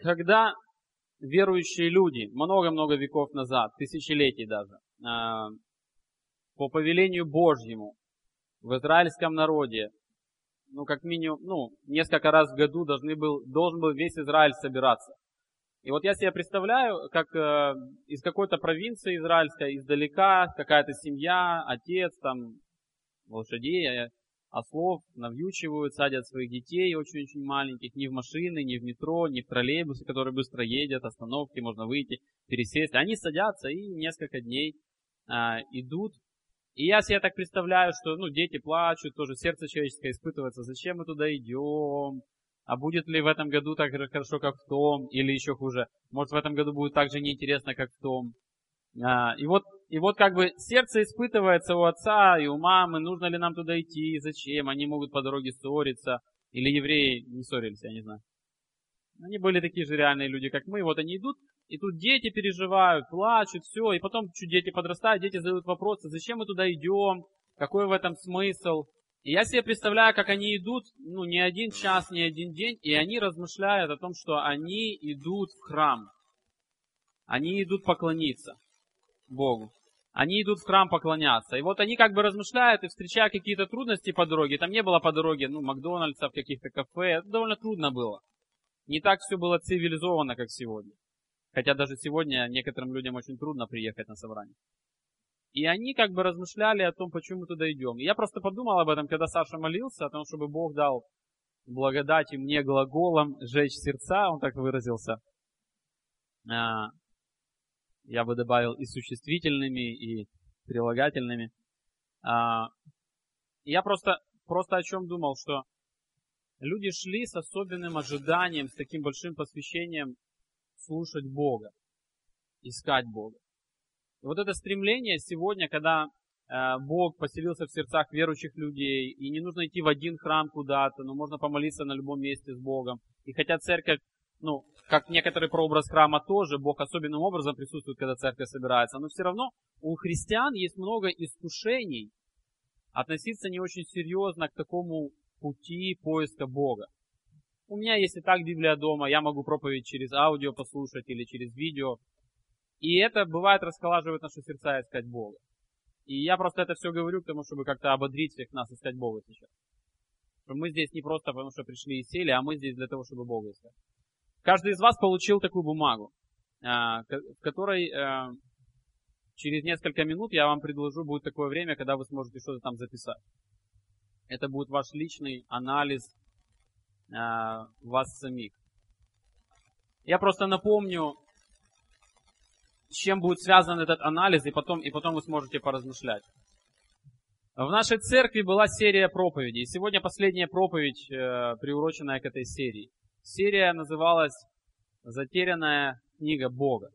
когда верующие люди много-много веков назад, тысячелетий даже, по повелению Божьему в израильском народе, как минимум, несколько раз в году должен был весь Израиль собираться. И вот я себе представляю, как из какой-то провинции израильской, издалека, какая-то семья, отец, там, лошадей, ослов навьючивают, садят своих детей очень-очень маленьких, не в машины, не в метро, не в троллейбусы, которые быстро едят, остановки, можно выйти, пересесть. Они садятся и несколько дней идут. И я себе так представляю, что дети плачут, тоже сердце человеческое испытывается, зачем мы туда идем, а будет ли в этом году так же хорошо, как в том, или еще хуже, может в этом году будет так же неинтересно, как в том. И вот как бы сердце испытывается у отца и у мамы, нужно ли нам туда идти, зачем, они могут по дороге ссориться, или евреи не ссорились, я не знаю. Они были такие же реальные люди, как мы, вот они идут, и тут дети переживают, плачут, все, и потом чуть дети подрастают, дети задают вопросы, зачем мы туда идем, какой в этом смысл. И я себе представляю, как они идут, не один час, не один день, и они размышляют о том, что они идут в храм. Они идут поклониться Богу. Они идут в храм поклоняться. И вот они как бы размышляют и встречают какие-то трудности по дороге. Там не было по дороге, Макдональдсов, каких-то кафе. Это довольно трудно было. Не так все было цивилизованно, как сегодня. Хотя даже сегодня некоторым людям очень трудно приехать на собрание. И они как бы размышляли о том, почему мы туда идем. И я просто подумал об этом, когда Саша молился, о том, чтобы Бог дал благодать и мне глаголом сжечь сердца, он так выразился. Я бы добавил и существительными, и прилагательными. Я просто о чем думал, что люди шли с особенным ожиданием, с таким большим посвящением слушать Бога, искать Бога. И вот это стремление сегодня, когда Бог поселился в сердцах верующих людей, и не нужно идти в один храм куда-то, но можно помолиться на любом месте с Богом. И хотя церковь, как некоторый прообраз храма тоже, Бог особенным образом присутствует, когда церковь собирается, но все равно у христиан есть много искушений относиться не очень серьезно к такому пути поиска Бога. У меня есть и так Библия дома, я могу проповедь через аудио послушать или через видео. И это бывает расколаживает наши сердца искать Бога. И я просто это все говорю к тому, чтобы как-то ободрить всех нас искать Бога сейчас. Что мы здесь не просто потому, что пришли и сели, а мы здесь для того, чтобы Бога искать. Каждый из вас получил такую бумагу, в которой через несколько минут я вам предложу, будет такое время, когда вы сможете что-то там записать. Это будет ваш личный анализ вас самих. Я просто напомню, с чем будет связан этот анализ, и потом вы сможете поразмышлять. В нашей церкви была серия проповедей. И сегодня последняя проповедь, приуроченная к этой серии. Серия называлась «Затерянная книга Бога».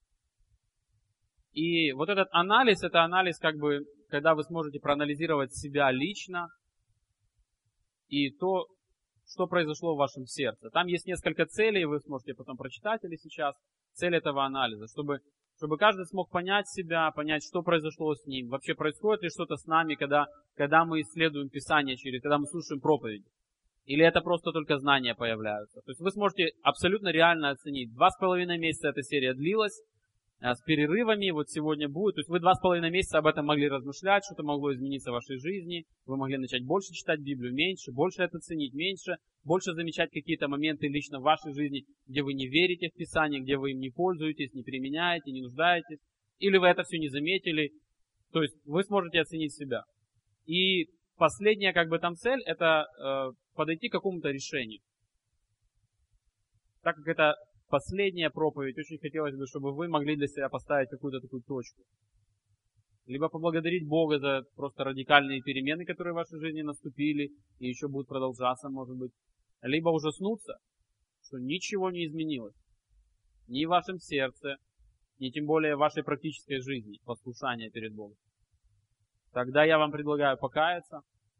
И вот этот анализ, это анализ, как бы, когда вы сможете проанализировать себя лично и то, что произошло в вашем сердце. Там есть несколько целей, вы сможете потом прочитать или сейчас. Цель этого анализа, чтобы каждый смог понять себя, понять, что произошло с ним. Вообще происходит ли что-то с нами, когда мы исследуем Писание, когда мы слушаем проповеди. Или это просто только знания появляются. То есть вы сможете абсолютно реально оценить. 2,5 месяца эта серия длилась. С перерывами, вот сегодня будет. То есть вы 2,5 месяца об этом могли размышлять, что-то могло измениться в вашей жизни. Вы могли начать больше читать Библию, меньше, больше это ценить, меньше, больше замечать какие-то моменты лично в вашей жизни, где вы не верите в Писание, где вы им не пользуетесь, не применяете, не нуждаетесь. Или вы это все не заметили. То есть вы сможете оценить себя. И последняя там цель, это подойти к какому-то решению. Так как это последняя проповедь, очень хотелось бы, чтобы вы могли для себя поставить какую-то такую точку. Либо поблагодарить Бога за просто радикальные перемены, которые в вашей жизни наступили и еще будут продолжаться, может быть. Либо ужаснуться, что ничего не изменилось. Ни в вашем сердце, ни тем более в вашей практической жизни, послушания перед Богом. Тогда я вам предлагаю покаяться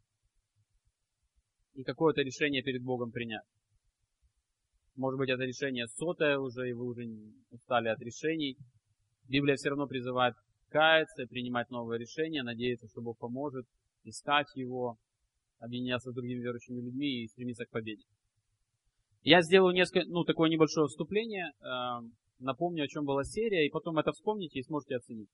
и какое-то решение перед Богом принять. Может быть, это решение 100-е уже, и вы уже устали от решений. Библия все равно призывает каяться, принимать новые решения, надеяться, что Бог поможет, искать Его, объединяться с другими верующими людьми и стремиться к победе. Я сделаю такое небольшое вступление, напомню, о чем была серия, и потом это вспомните и сможете оценить.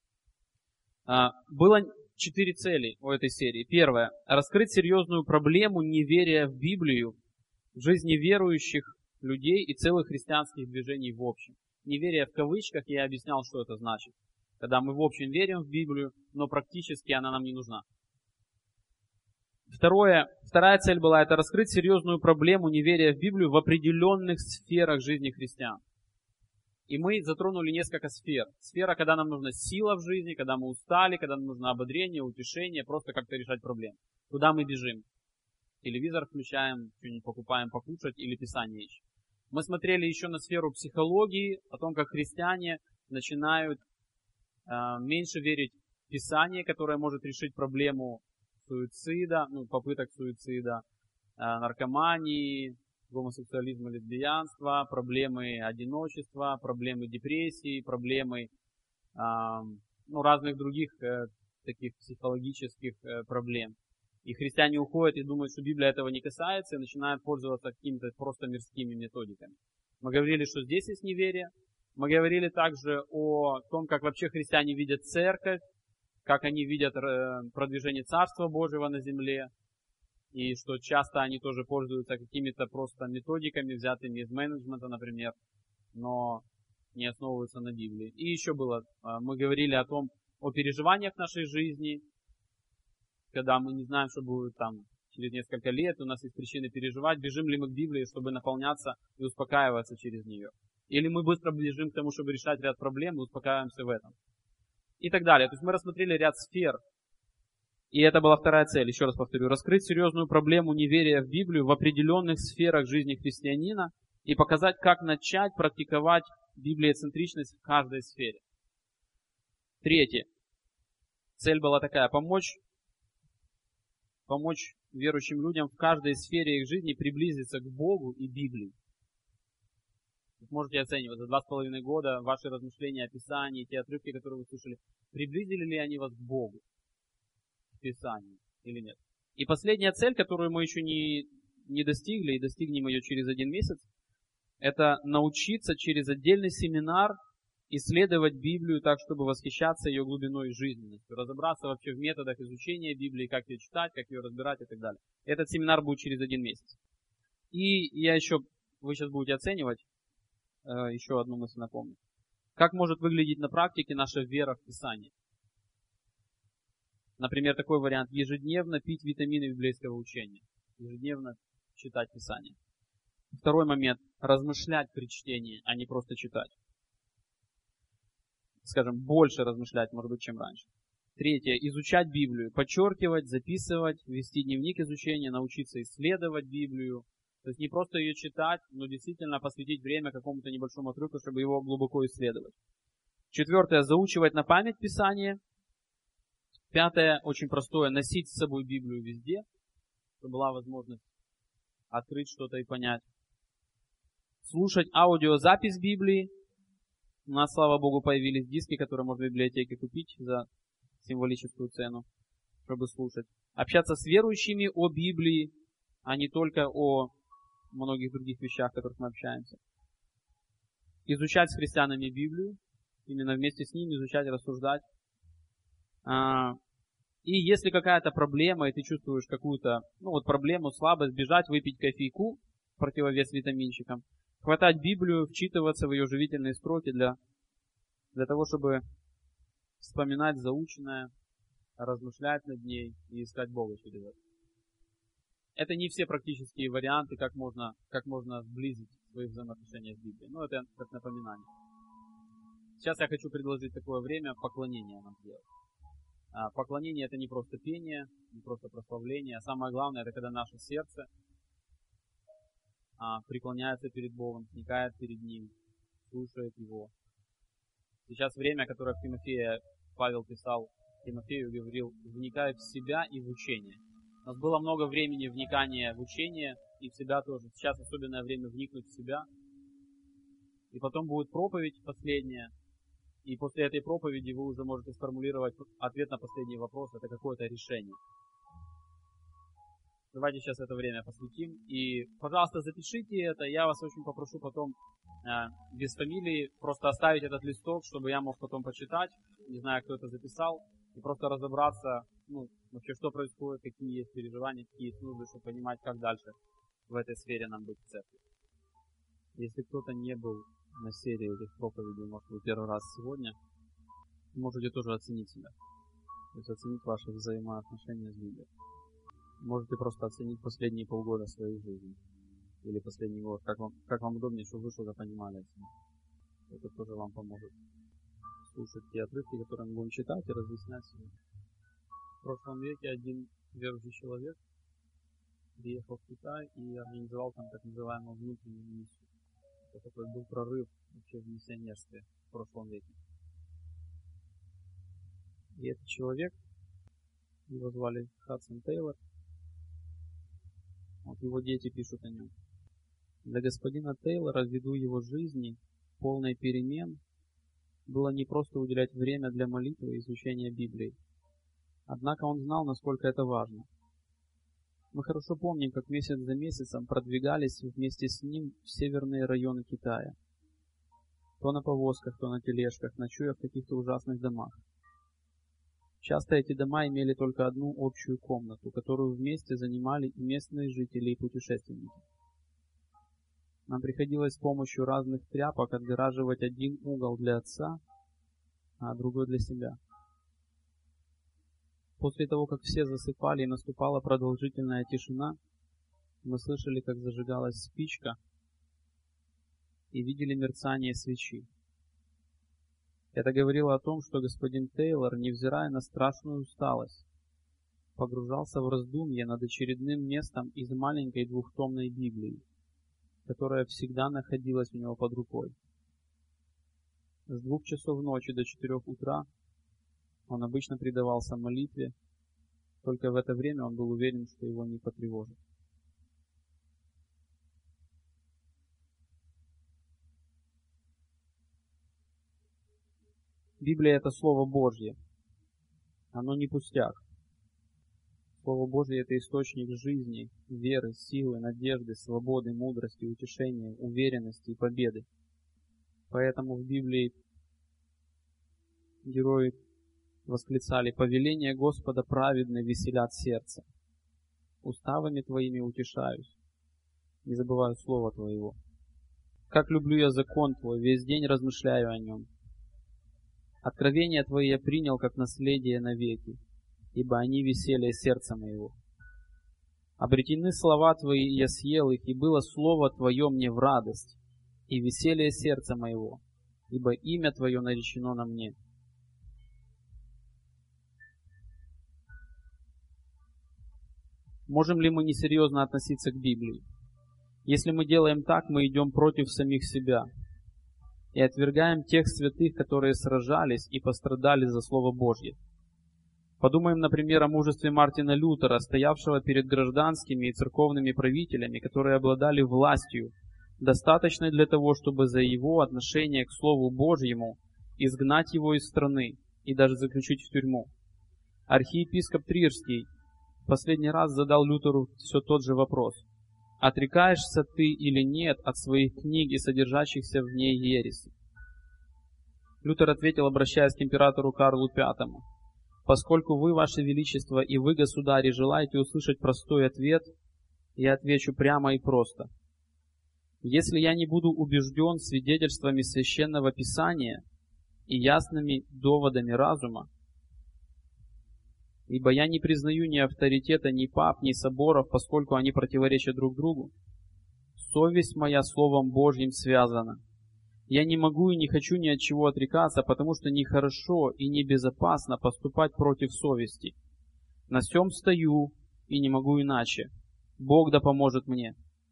Было 4 цели у этой серии. Первое. Раскрыть серьезную проблему неверия в Библию в жизни верующих людей и целых христианских движений в общем. Неверие в кавычках, я объяснял, что это значит. Когда мы в общем верим в Библию, но практически она нам не нужна. Вторая цель была это раскрыть серьезную проблему неверия в Библию в определенных сферах жизни христиан. И мы затронули несколько сфер. Сфера, когда нам нужна сила в жизни, когда мы устали, когда нам нужно ободрение, утешение, просто как-то решать проблемы. Куда мы бежим? Телевизор включаем, что-нибудь покупаем покушать или Писание ищем. Мы смотрели еще на сферу психологии, о том, как христиане начинают меньше верить в Писание, которое может решить проблему суицида, попыток суицида, наркомании, гомосексуализма, лесбиянства, проблемы одиночества, проблемы депрессии, проблемы разных других таких психологических проблем. И христиане уходят и думают, что Библия этого не касается, и начинают пользоваться какими-то просто мирскими методиками. Мы говорили, что здесь есть неверие. Мы говорили также о том, как вообще христиане видят церковь, как они видят продвижение Царства Божьего на земле, и что часто они тоже пользуются какими-то просто методиками, взятыми из менеджмента, например, но не основываются на Библии. И еще мы говорили о переживаниях нашей жизни, когда мы не знаем, что будет там через несколько лет, у нас есть причины переживать, бежим ли мы к Библии, чтобы наполняться и успокаиваться через нее. Или мы быстро бежим к тому, чтобы решать ряд проблем и успокаиваемся в этом. И так далее. То есть мы рассмотрели ряд сфер. И это была вторая цель, еще раз повторю, раскрыть серьезную проблему неверия в Библию в определенных сферах жизни христианина и показать, как начать практиковать библиоцентричность в каждой сфере. Третье. Цель была такая, помочь верующим людям в каждой сфере их жизни приблизиться к Богу и Библии. Вы можете оценивать за 2,5 года ваши размышления о Писании, те отрывки, которые вы слушали, приблизили ли они вас к Богу, к Писанию или нет. И последняя цель, которую мы еще не достигли, и достигнем ее через 1 месяц, это научиться через отдельный семинар исследовать Библию так, чтобы восхищаться ее глубиной и жизненностью, разобраться вообще в методах изучения Библии, как ее читать, как ее разбирать и так далее. Этот семинар будет через 1 месяц. И вы сейчас будете оценивать, еще одну мысль напомню. Как может выглядеть на практике наша вера в Писание? Например, такой вариант. Ежедневно пить витамины библейского учения. Ежедневно читать Писание. Второй момент. Размышлять при чтении, а не просто читать. Скажем, больше размышлять, может быть, чем раньше. Третье. Изучать Библию. Подчеркивать, записывать, вести дневник изучения, научиться исследовать Библию. То есть не просто ее читать, но действительно посвятить время какому-то небольшому отрывку, чтобы его глубоко исследовать. Четвертое. Заучивать на память Писание. Пятое. Очень простое. Носить с собой Библию везде, чтобы была возможность открыть что-то и понять. Слушать аудиозапись Библии. У нас, слава Богу, появились диски, которые можно в библиотеке купить за символическую цену, чтобы слушать. Общаться с верующими о Библии, а не только о многих других вещах, о которых мы общаемся. Изучать с христианами Библию, именно вместе с ними изучать и рассуждать. И если какая-то проблема, и ты чувствуешь какую-то проблему, слабость, бежать, выпить кофейку, противовес витаминчикам, хватать Библию, вчитываться в ее живительные строки для того, чтобы вспоминать заученное, размышлять над ней и искать Бога через это. Это не все практические варианты, как можно сблизить свои взаимоотношения с Библией. Но это как напоминание. Сейчас я хочу предложить такое время поклонения нам сделать. Поклонение — это не просто пение, не просто прославление, а самое главное — это когда наше сердце преклоняется перед Богом, сникает перед Ним, слушает Его. Сейчас время, которое в Тимофея Павел писал Тимофею, говорил: вникай в себя и в учение. У нас было много времени вникания в учение и в себя тоже. Сейчас особенное время вникнуть в себя. И потом будет проповедь последняя. И после этой проповеди вы уже можете сформулировать ответ на последний вопрос. Это какое-то решение. Давайте сейчас это время посвятим. И, пожалуйста, запишите это. Я вас очень попрошу потом без фамилии просто оставить этот листок, чтобы я мог потом почитать. Не знаю, кто это записал. И просто разобраться, вообще, что происходит, какие есть переживания, какие есть нужды, чтобы понимать, как дальше в этой сфере нам быть в церкви. Если кто-то не был на серии этих проповедей, может, вы первый раз сегодня, можете тоже оценить себя. То есть оценить ваши взаимоотношения с Библией. Можете просто оценить последние полгода своей жизни. Или последний год. Как вам удобнее, чтобы вы что-то понимали. Это тоже вам поможет слушать те отрывки, которые мы будем читать и разъяснять себе. В прошлом веке один верующий человек приехал в Китай и организовал там так называемую внутреннюю миссию. Это такой был прорыв вообще в миссионерстве в прошлом веке. И этот человек, его звали Хадсон Тейлор, вот его дети пишут о нем. Для господина Тейлора ввиду его жизни, полной перемен, было не просто уделять время для молитвы и изучения Библии. Однако он знал, насколько это важно. Мы хорошо помним, как месяц за месяцем продвигались вместе с ним в северные районы Китая. То на повозках, то на тележках, ночуя в каких-то ужасных домах. Часто эти дома имели только одну общую комнату, которую вместе занимали и местные жители, и путешественники. Нам приходилось с помощью разных тряпок отгораживать один угол для отца, а другой для себя. После того, как все засыпали и наступала продолжительная тишина, мы слышали, как зажигалась спичка и видели мерцание свечи. Это говорило о том, что господин Тейлор, невзирая на страшную усталость, погружался в раздумье над очередным местом из маленькой двухтомной Библии, которая всегда находилась у него под рукой. С 2 часов ночи до 4 утра он обычно предавался молитве, только в это время он был уверен, что его не потревожит. Библия — это Слово Божье. Оно не пустяк. Слово Божье — это источник жизни, веры, силы, надежды, свободы, мудрости, утешения, уверенности и победы. Поэтому в Библии герои восклицали: «Повеления Господа праведны веселят сердце. Уставами Твоими утешаюсь, не забываю слова Твоего. Как люблю я закон Твой, весь день размышляю о нем. Откровения Твои я принял как наследие навеки, ибо они веселье сердца моего. Обретены слова Твои, я съел их, и было слово Твое мне в радость, и веселье сердца моего, ибо имя Твое наречено на мне». Можем ли мы несерьезно относиться к Библии? Если мы делаем так, мы идем против самих себя и отвергаем тех святых, которые сражались и пострадали за Слово Божье. Подумаем, например, о мужестве Мартина Лютера, стоявшего перед гражданскими и церковными правителями, которые обладали властью, достаточной для того, чтобы за его отношение к Слову Божьему изгнать его из страны и даже заключить в тюрьму. Архиепископ Трирский в последний раз задал Лютеру все тот же вопрос: «Отрекаешься ты или нет от своих книг и содержащихся в ней ереси?» Лютер ответил, обращаясь к императору Карлу V: «Поскольку вы, Ваше Величество, и вы, государи, желаете услышать простой ответ, я отвечу прямо и просто. Если я не буду убежден свидетельствами Священного Писания и ясными доводами разума, ибо я не признаю ни авторитета, ни пап, ни соборов, поскольку они противоречат друг другу, совесть моя Словом Божьим связана. Я не могу и не хочу ни от чего отрекаться, потому что нехорошо и небезопасно поступать против совести. На сем стою и не могу иначе. Бог да поможет мне».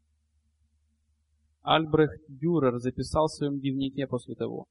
Альбрехт Дюрер записал в своем дневнике после того,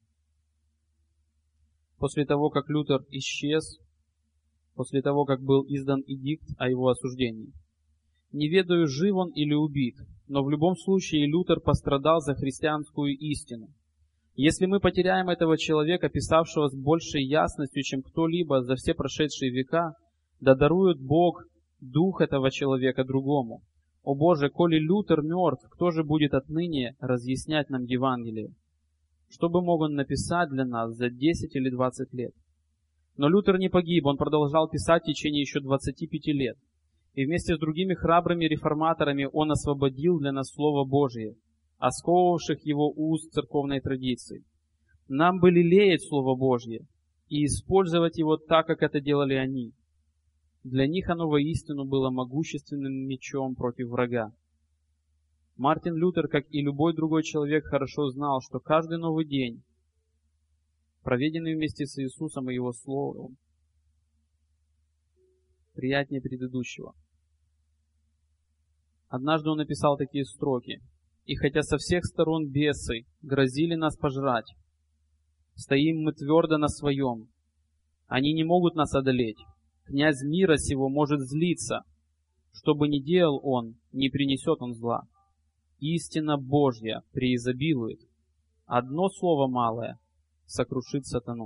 как Лютер исчез, после того, как был издан эдикт о его осуждении: «Не ведаю, жив он или убит, но в любом случае Лютер пострадал за христианскую истину. Если мы потеряем этого человека, писавшего с большей ясностью, чем кто-либо за все прошедшие века, да дарует Бог дух этого человека другому. О Боже, коли Лютер мертв, кто же будет отныне разъяснять нам Евангелие? Что бы мог он написать для нас за 10 или 20 лет? Но Лютер не погиб, он продолжал писать в течение еще 25 лет. И вместе с другими храбрыми реформаторами он освободил для нас Слово Божие, осковывавших его уст церковной традиции. Нам бы лелеять Слово Божье и использовать его так, как это делали они. Для них оно воистину было могущественным мечом против врага. Мартин Лютер, как и любой другой человек, хорошо знал, что каждый новый день, проведенный вместе с Иисусом и Его Словом, приятнее предыдущего. Однажды он написал такие строки: «И хотя со всех сторон бесы грозили нас пожрать, стоим мы твердо на своем. Они не могут нас одолеть. Князь мира сего может злиться. Что бы ни делал он, не принесет он зла. Истина Божья преизобилует. Одно слово малое сокрушит сатану».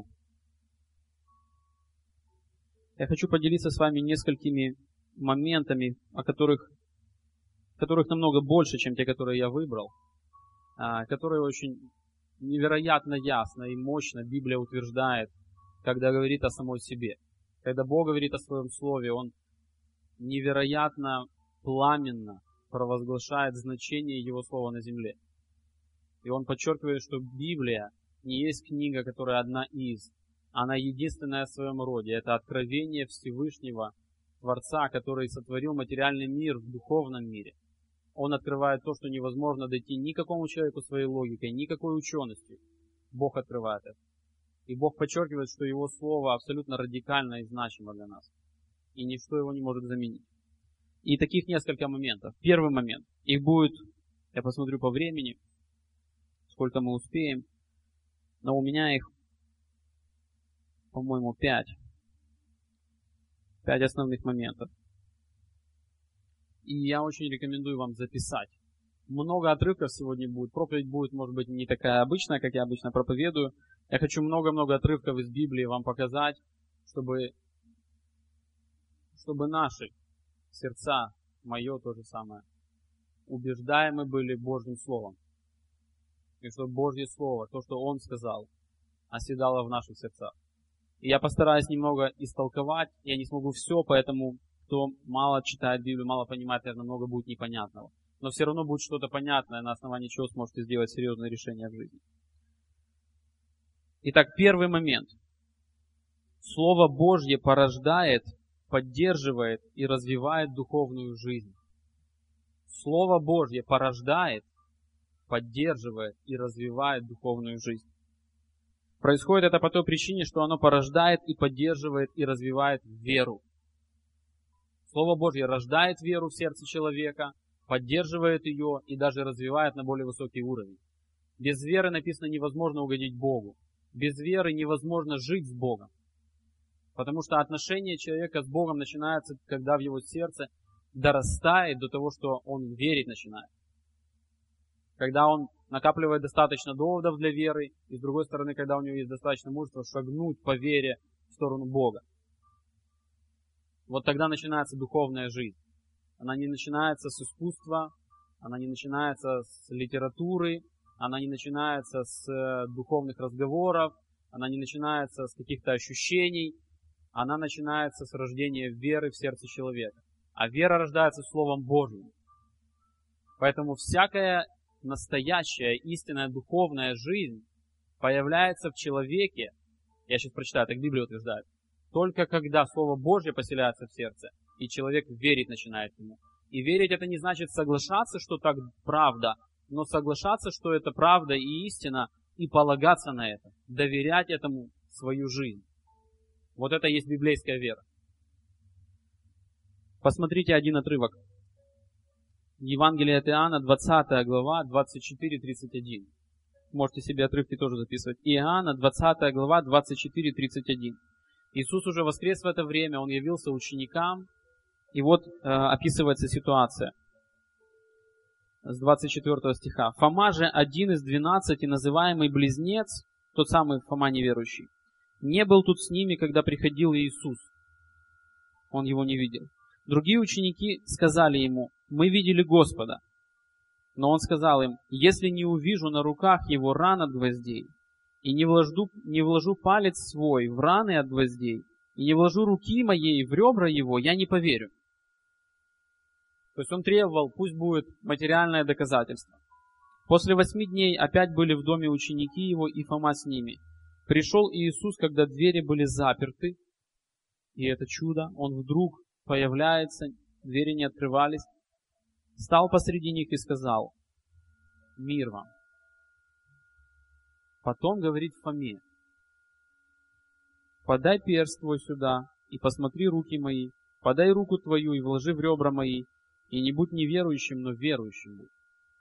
Я хочу поделиться с вами несколькими моментами, которых намного больше, чем те, которые я выбрал, которые очень невероятно ясно и мощно Библия утверждает, когда говорит о самой себе. Когда Бог говорит о своем Слове, Он невероятно пламенно провозглашает значение Его Слова на земле. И Он подчеркивает, что Библия не есть книга, которая одна из. Она единственная в своем роде. Это откровение Всевышнего Творца, который сотворил материальный мир в духовном мире. Он открывает то, что невозможно дойти никакому человеку своей логикой, никакой ученостью. Бог открывает это. И Бог подчеркивает, что Его Слово абсолютно радикально и значимо для нас. И ничто его не может заменить. И таких несколько моментов. Первый момент. Их будет, я посмотрю по времени, сколько мы успеем. Но у меня их, по-моему, 5. 5 основных моментов. И я очень рекомендую вам записать. Много отрывков сегодня будет. Проповедь будет, может быть, не такая обычная, как я обычно проповедую. Я хочу много-много отрывков из Библии вам показать, чтобы наши сердца, мое то же самое, убеждаемы были Божьим Словом. И чтобы Божье Слово, то, что Он сказал, оседало в наших сердцах. И я постараюсь немного истолковать. Я не смогу все, поэтому кто мало читает Библию, мало понимает, наверное, много будет непонятного. Но все равно будет что-то понятное, на основании чего сможете сделать серьезные решения в жизни. Итак, первый момент. Слово Божье порождает, поддерживает и развивает духовную жизнь. Слово Божье порождает, поддерживает и развивает духовную жизнь. Происходит это по той причине, что оно порождает и поддерживает и развивает веру. Слово Божье рождает веру в сердце человека, поддерживает ее и даже развивает на более высокий уровень. Без веры, написано, невозможно угодить Богу. Без веры невозможно жить с Богом. Потому что отношение человека с Богом начинается, когда в его сердце дорастает до того, что он верить начинает. Когда он накапливает достаточно доводов для веры, и с другой стороны, когда у него есть достаточно мужества шагнуть по вере в сторону Бога. Вот тогда начинается духовная жизнь. Она не начинается с искусства, она не начинается с литературы, она не начинается с духовных разговоров, она не начинается с каких-то ощущений, она начинается с рождения веры в сердце человека. А вера рождается Словом Божьим. Поэтому всякая настоящая, истинная духовная жизнь появляется в человеке, я сейчас прочитаю, так Библия утверждает, только когда Слово Божье поселяется в сердце, и человек верить начинает ему. И верить это не значит соглашаться, что так правда, но соглашаться, что это правда и истина, и полагаться на это, доверять этому свою жизнь. Вот это и есть библейская вера. Посмотрите один отрывок. Евангелие от Иоанна, 20 глава, 24-31. Можете себе отрывки тоже записывать. Иоанна, 20 глава, 24-31. Иисус уже воскрес в это время, Он явился ученикам. И вот описывается ситуация с 24 стиха. «Фома же, один из 12, называемый Близнец, тот самый Фома неверующий, не был тут с ними, когда приходил Иисус». Он его не видел. Другие ученики сказали ему: мы видели Господа. Но он сказал им: если не увижу на руках его ран от гвоздей, и не вложу палец свой в раны от гвоздей, и не вложу руки моей в ребра его, я не поверю. То есть он требовал, пусть будет материальное доказательство. После 8 дней опять были в доме ученики его, и Фома с ними. Пришел Иисус, когда двери были заперты, и это чудо, он вдруг появляется, двери не открывались, стал посреди них и сказал: мир вам. Потом говорит Фоме: подай перст твой сюда, и посмотри руки мои, подай руку твою и вложи в ребра мои, и не будь неверующим, но верующим будь.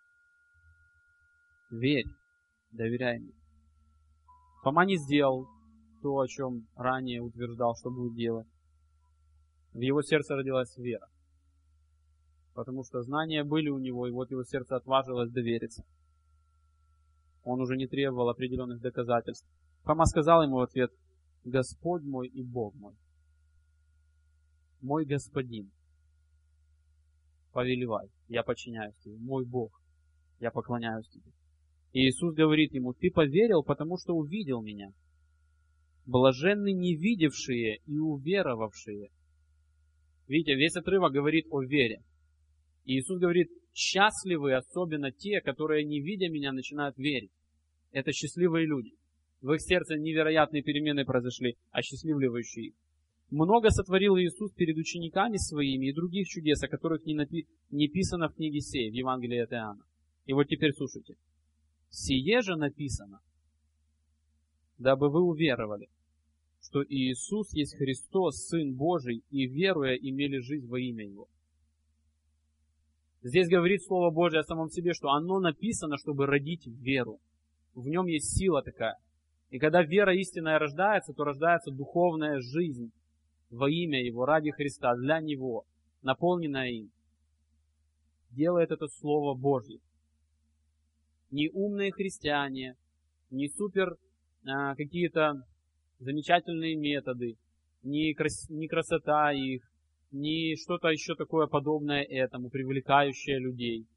Верь, доверяй мне. Фома не сделал то, о чем ранее утверждал, что будет делать. В его сердце родилась вера, потому что знания были у него, и вот его сердце отважилось довериться. Он уже не требовал определенных доказательств. Фома сказал ему в ответ: Господь мой и Бог мой, мой Господин, повелевай, я подчиняюсь тебе, мой Бог, я поклоняюсь тебе. И Иисус говорит ему: ты поверил, потому что увидел меня. Блаженны не видевшие и уверовавшие. Видите, весь отрывок говорит о вере. И Иисус говорит: счастливы особенно те, которые, не видя меня, начинают верить. Это счастливые люди. В их сердце невероятные перемены произошли, осчастливливающие их. Много сотворил Иисус перед учениками своими и других чудес, о которых не писано в книге сей, в Евангелии от Иоанна. И вот теперь слушайте. Сие же написано, дабы вы уверовали, что Иисус есть Христос, Сын Божий, и веруя имели жизнь во имя Его. Здесь говорит Слово Божие о самом себе, что оно написано, чтобы родить веру. В нем есть сила такая. И когда вера истинная рождается, то рождается духовная жизнь во имя Его, ради Христа, для Него, наполненная им. Делает это Слово Божье. Не умные христиане, не супер какие-то замечательные методы, не красота их, не что-то еще такое подобное этому, привлекающее людей.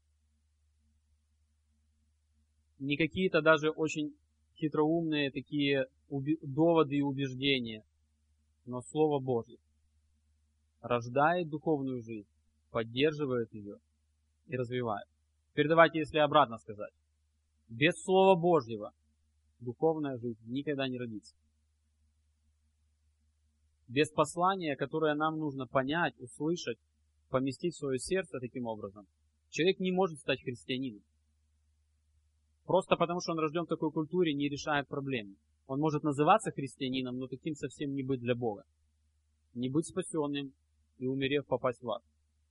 Не какие-то даже очень хитроумные такие доводы и убеждения, но Слово Божье рождает духовную жизнь, поддерживает ее и развивает. Теперь давайте, если обратно сказать. Без Слова Божьего духовная жизнь никогда не родится. Без послания, которое нам нужно понять, услышать, поместить в свое сердце таким образом, человек не может стать христианином. Просто потому, что он рожден в такой культуре, не решает проблемы. Он может называться христианином, но таким совсем не быть для Бога. Не быть спасенным и, умерев, попасть в ад.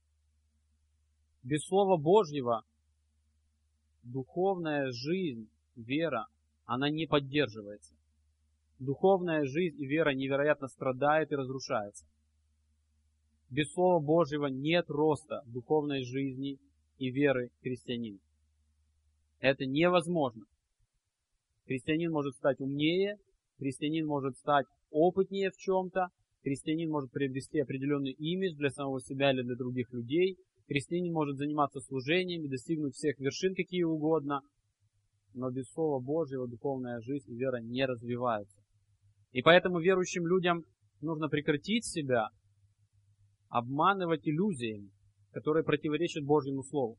Без Слова Божьего духовная жизнь, вера, она не поддерживается. Духовная жизнь и вера невероятно страдает и разрушается. Без Слова Божьего нет роста духовной жизни и веры христианина. Это невозможно. Христианин может стать умнее, христианин может стать опытнее в чем-то, христианин может приобрести определенный имидж для самого себя или для других людей, христианин может заниматься служением и достигнуть всех вершин, какие угодно, но без Слова Божьего духовная жизнь и вера не развиваются. И поэтому верующим людям нужно прекратить себя обманывать иллюзиями, которые противоречат Божьему Слову.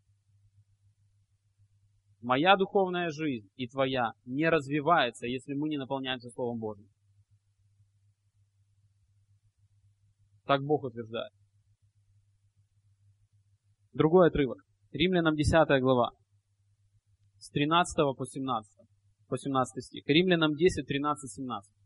Моя духовная жизнь и твоя не развивается, если мы не наполняемся Словом Божьим. Так Бог утверждает. Другой отрывок. Римлянам 10 глава. С 13 по 17 стих. Римлянам 10, 13, 17.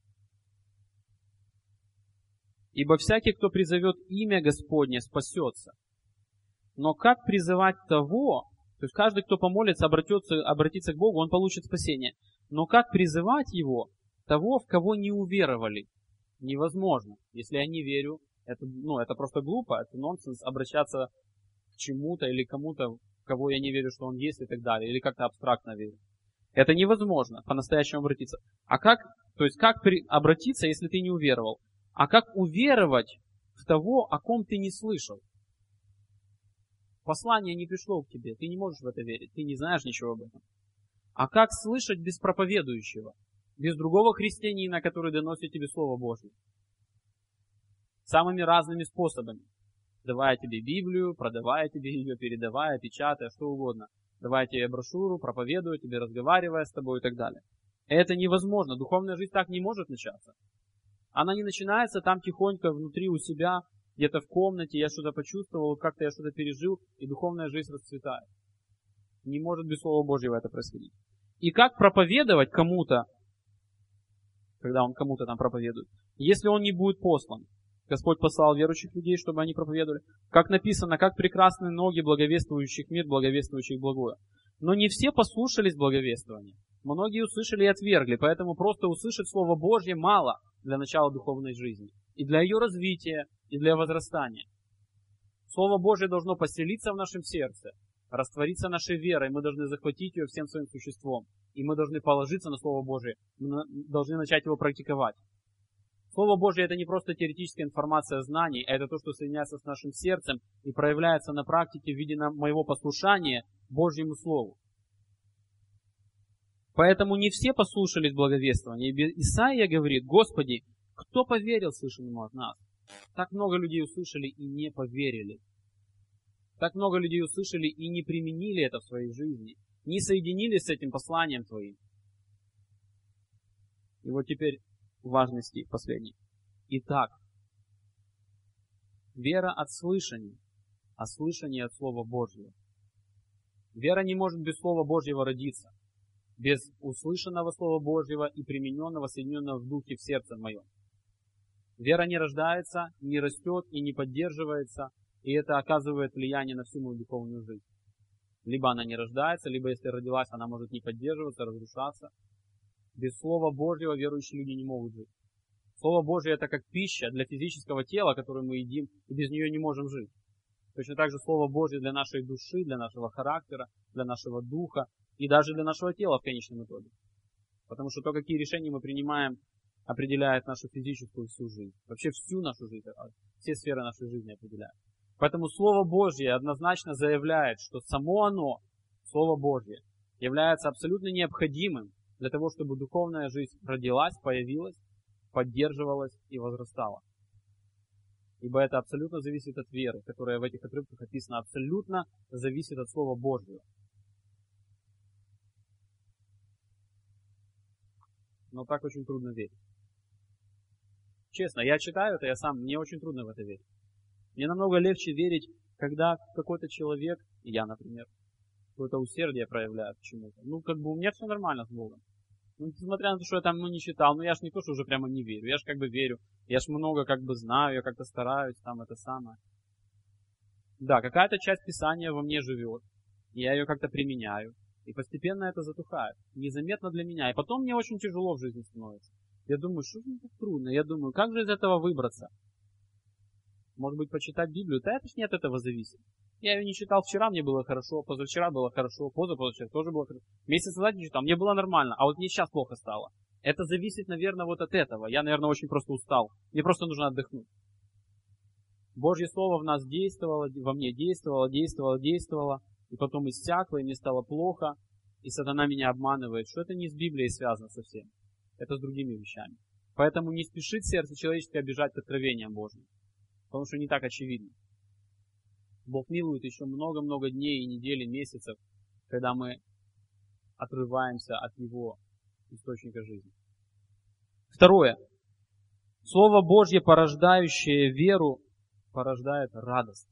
Ибо всякий, кто призовет имя Господне, спасется. Но как призывать того, то есть каждый, кто помолится, обратится к Богу, он получит спасение. Но как призывать его, того, в кого не уверовали? Невозможно. Если я не верю, это просто глупо, это нонсенс обращаться к чему-то или кому-то, в кого я не верю, что он есть и так далее, или как-то абстрактно верю. Это невозможно по-настоящему обратиться. А как обратиться, если ты не уверовал? А как уверовать в того, о ком ты не слышал. Послание не пришло к тебе, ты не можешь в это верить, ты не знаешь ничего об этом. А как слышать без проповедующего, без другого христианина, который доносит тебе Слово Божье? Самыми разными способами. Давая тебе Библию, продавая тебе ее, передавая, печатая, что угодно. Давая тебе брошюру, проповедуя тебе, разговаривая с тобой и так далее. Это невозможно. Духовная жизнь так не может начаться. Она не начинается там тихонько внутри у себя, где-то в комнате, я что-то почувствовал, как-то я что-то пережил, и духовная жизнь расцветает. Не может без Слова Божьего это происходить. И как проповедовать кому-то, когда он кому-то там проповедует, если он не будет послан? Господь послал верующих людей, чтобы они проповедовали. Как написано, как прекрасны ноги благовествующих мир, благовествующих благое. Но не все послушались благовествования. Многие услышали и отвергли, поэтому просто услышать Слово Божье мало для начала духовной жизни. И для ее развития, и для возрастания. Слово Божье должно поселиться в нашем сердце, раствориться нашей верой. Мы должны захватить ее всем своим существом. И мы должны положиться на Слово Божие. Мы должны начать его практиковать. Слово Божье это не просто теоретическая информация знаний, а это то, что соединяется с нашим сердцем и проявляется на практике в виде моего послушания Божьему Слову. Поэтому не все послушались благовествования. Исаия говорит: Господи, кто поверил слышанному от нас? Так много людей услышали и не поверили. Так много людей услышали и не применили это в своей жизни. Не соединились с этим посланием Твоим. И вот теперь важный стих, последний. Итак, вера от слышания, а слышание от Слова Божьего. Вера не может без Слова Божьего родиться. Без услышанного Слова Божьего и примененного, соединенного в духе в сердце моем. Вера не рождается, не растет и не поддерживается, и это оказывает влияние на всю мою духовную жизнь. Либо она не рождается, либо если родилась, она может не поддерживаться, разрушаться. Без Слова Божьего верующие люди не могут жить. Слово Божье это как пища для физического тела, которую мы едим, и без нее не можем жить. Точно так же Слово Божье для нашей души, для нашего характера, для нашего духа и даже для нашего тела в конечном итоге. Потому что то, какие решения мы принимаем, определяет нашу физическую всю жизнь. Вообще всю нашу жизнь, все сферы нашей жизни определяет. Поэтому Слово Божье однозначно заявляет, что само оно, Слово Божье, является абсолютно необходимым для того, чтобы духовная жизнь родилась, появилась, поддерживалась и возрастала. Ибо это абсолютно зависит от веры, которая в этих отрывках описана, абсолютно зависит от Слова Божьего. Но так очень трудно верить. Честно, я читаю это, мне очень трудно в это верить. Мне намного легче верить, когда какой-то человек, я, например, какое-то усердие проявляет к чему-то. У меня все нормально с Богом. Несмотря на то, что я там не читал, я ж не то, что уже прямо не верю. Я ж верю. Я ж много знаю, я как-то стараюсь, это самое. Да, какая-то часть Писания во мне живет. Я ее как-то применяю. И постепенно это затухает. Незаметно для меня. И потом мне очень тяжело в жизни становится. Я думаю, что же мне так трудно? Я думаю, как же из этого выбраться? Может быть, почитать Библию? Да это ж не от этого зависит. Я ее не читал вчера, мне было хорошо, позавчера было хорошо, позавчера тоже было хорошо. Месяц назад не читал, мне было нормально, а вот мне сейчас плохо стало. Это зависит, наверное, вот от этого. Я, наверное, очень просто устал. Мне просто нужно отдохнуть. Божье Слово в нас действовало, во мне действовало, и потом иссякло, и мне стало плохо, и сатана меня обманывает, что это не с Библией связано совсем. Это с другими вещами. Поэтому не спешит сердце человеческое бежать к откровениям Божьим. Потому что не так очевидно. Бог милует еще много-много дней и недель, и месяцев, когда мы отрываемся от Его источника жизни. Второе. Слово Божье, порождающее веру, порождает радость.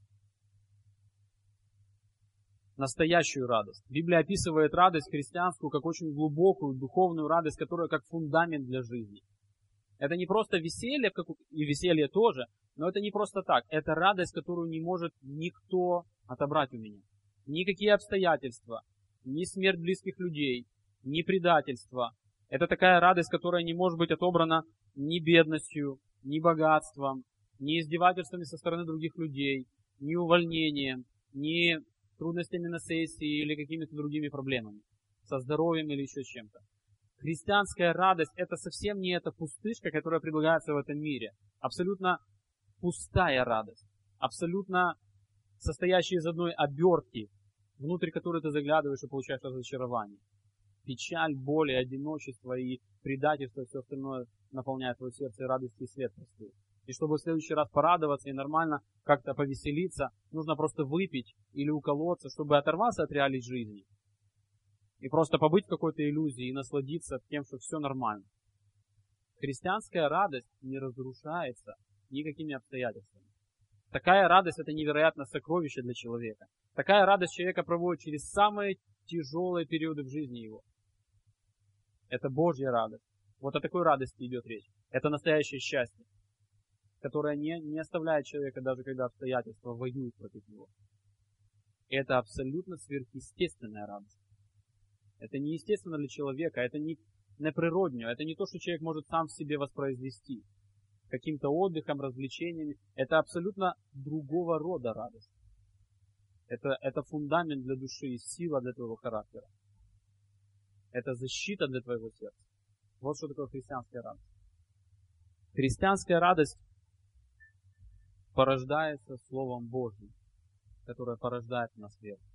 Настоящую радость. Библия описывает радость христианскую как очень глубокую, духовную радость, которая как фундамент для жизни. Это не просто веселье, и веселье тоже, но это не просто так. Это радость, которую не может никто отобрать у меня. Никакие обстоятельства, ни смерть близких людей, ни предательство. Это такая радость, которая не может быть отобрана ни бедностью, ни богатством, ни издевательствами со стороны других людей, ни увольнением, ни трудностями на сессии или какими-то другими проблемами, со здоровьем или еще чем-то. Христианская радость – это совсем не эта пустышка, которая предлагается в этом мире. Абсолютно пустая радость, абсолютно состоящая из одной обертки, внутрь которой ты заглядываешь и получаешь разочарование. Печаль, боль, одиночество и предательство, и все остальное наполняет твое сердце, и радость и свет простые. И чтобы в следующий раз порадоваться и нормально как-то повеселиться, нужно просто выпить или уколоться, чтобы оторваться от реалий жизни. И просто побыть в какой-то иллюзии и насладиться тем, что все нормально. Христианская радость не разрушается никакими обстоятельствами. Такая радость — это невероятное сокровище для человека. Такая радость человека проводит через самые тяжелые периоды в жизни его. Это Божья радость. Вот о такой радости идет речь. Это настоящее счастье, которое не оставляет человека, даже когда обстоятельства воюют против него. Это абсолютно сверхъестественная радость. Это не естественно для человека, это не природнее, это не то, что человек может сам в себе воспроизвести. Каким-то отдыхом, развлечениями. Это абсолютно другого рода радость. Это фундамент для души и сила для твоего характера. Это защита для твоего сердца. Вот что такое христианская радость. Христианская радость порождается Словом Божьим, которое порождает в нас веру.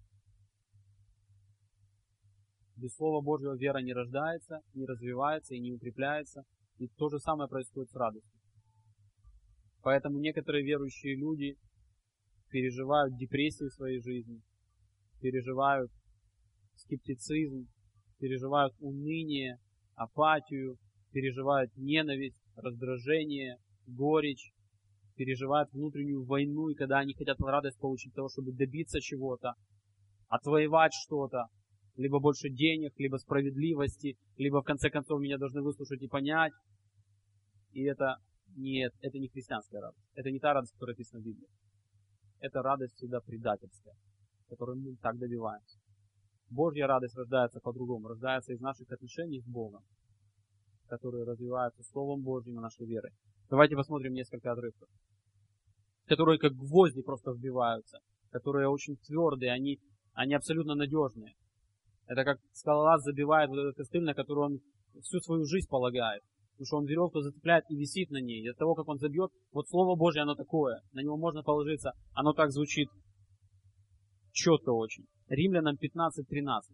Без Слова Божьего вера не рождается, не развивается и не укрепляется. И то же самое происходит с радостью. Поэтому некоторые верующие люди переживают депрессию в своей жизни, переживают скептицизм, переживают уныние, апатию, переживают ненависть, раздражение, горечь, переживают внутреннюю войну, и когда они хотят радость получить того, чтобы добиться чего-то, отвоевать что-то, либо больше денег, либо справедливости, либо в конце концов меня должны выслушать и понять. И это не христианская радость. Это не та радость, которая написана в Библии. Это радость всегда предательская, которой мы так добиваемся. Божья радость рождается по-другому, рождается из наших отношений с Богом, которые развиваются Словом Божьим и нашей верой. Давайте посмотрим несколько отрывков, которые как гвозди просто вбиваются, которые очень твердые, они абсолютно надежные. Это как скалолаз забивает вот этот костыль, на который он всю свою жизнь полагает. Потому что он веревку зацепляет и висит на ней. И от того, как он забьет, вот Слово Божье, оно такое. На него можно положиться. Оно так звучит четко очень. Римлянам 15:13.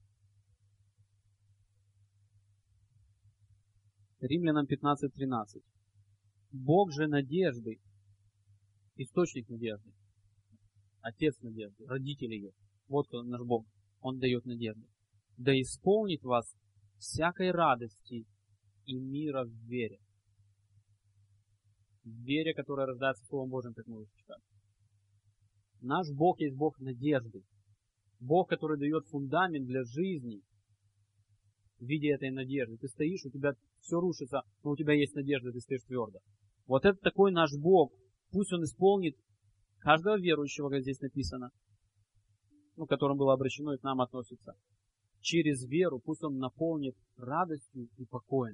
Римлянам 15:13. Бог же надежды, источник надежды, Отец надежды, родитель ее. Вот кто наш Бог. Он дает надежду. Да исполнит вас всякой радости и мира в вере. В вере, которая рождается Словом Божьим, как мы уже читали. Наш Бог есть Бог надежды. Бог, который дает фундамент для жизни в виде этой надежды. Ты стоишь, у тебя все рушится, но у тебя есть надежда, ты стоишь твердо. Вот это такой наш Бог. Пусть Он исполнит каждого верующего, как здесь написано, к которому было обращено и к нам относится. Через веру пусть Он наполнит радостью и покоем.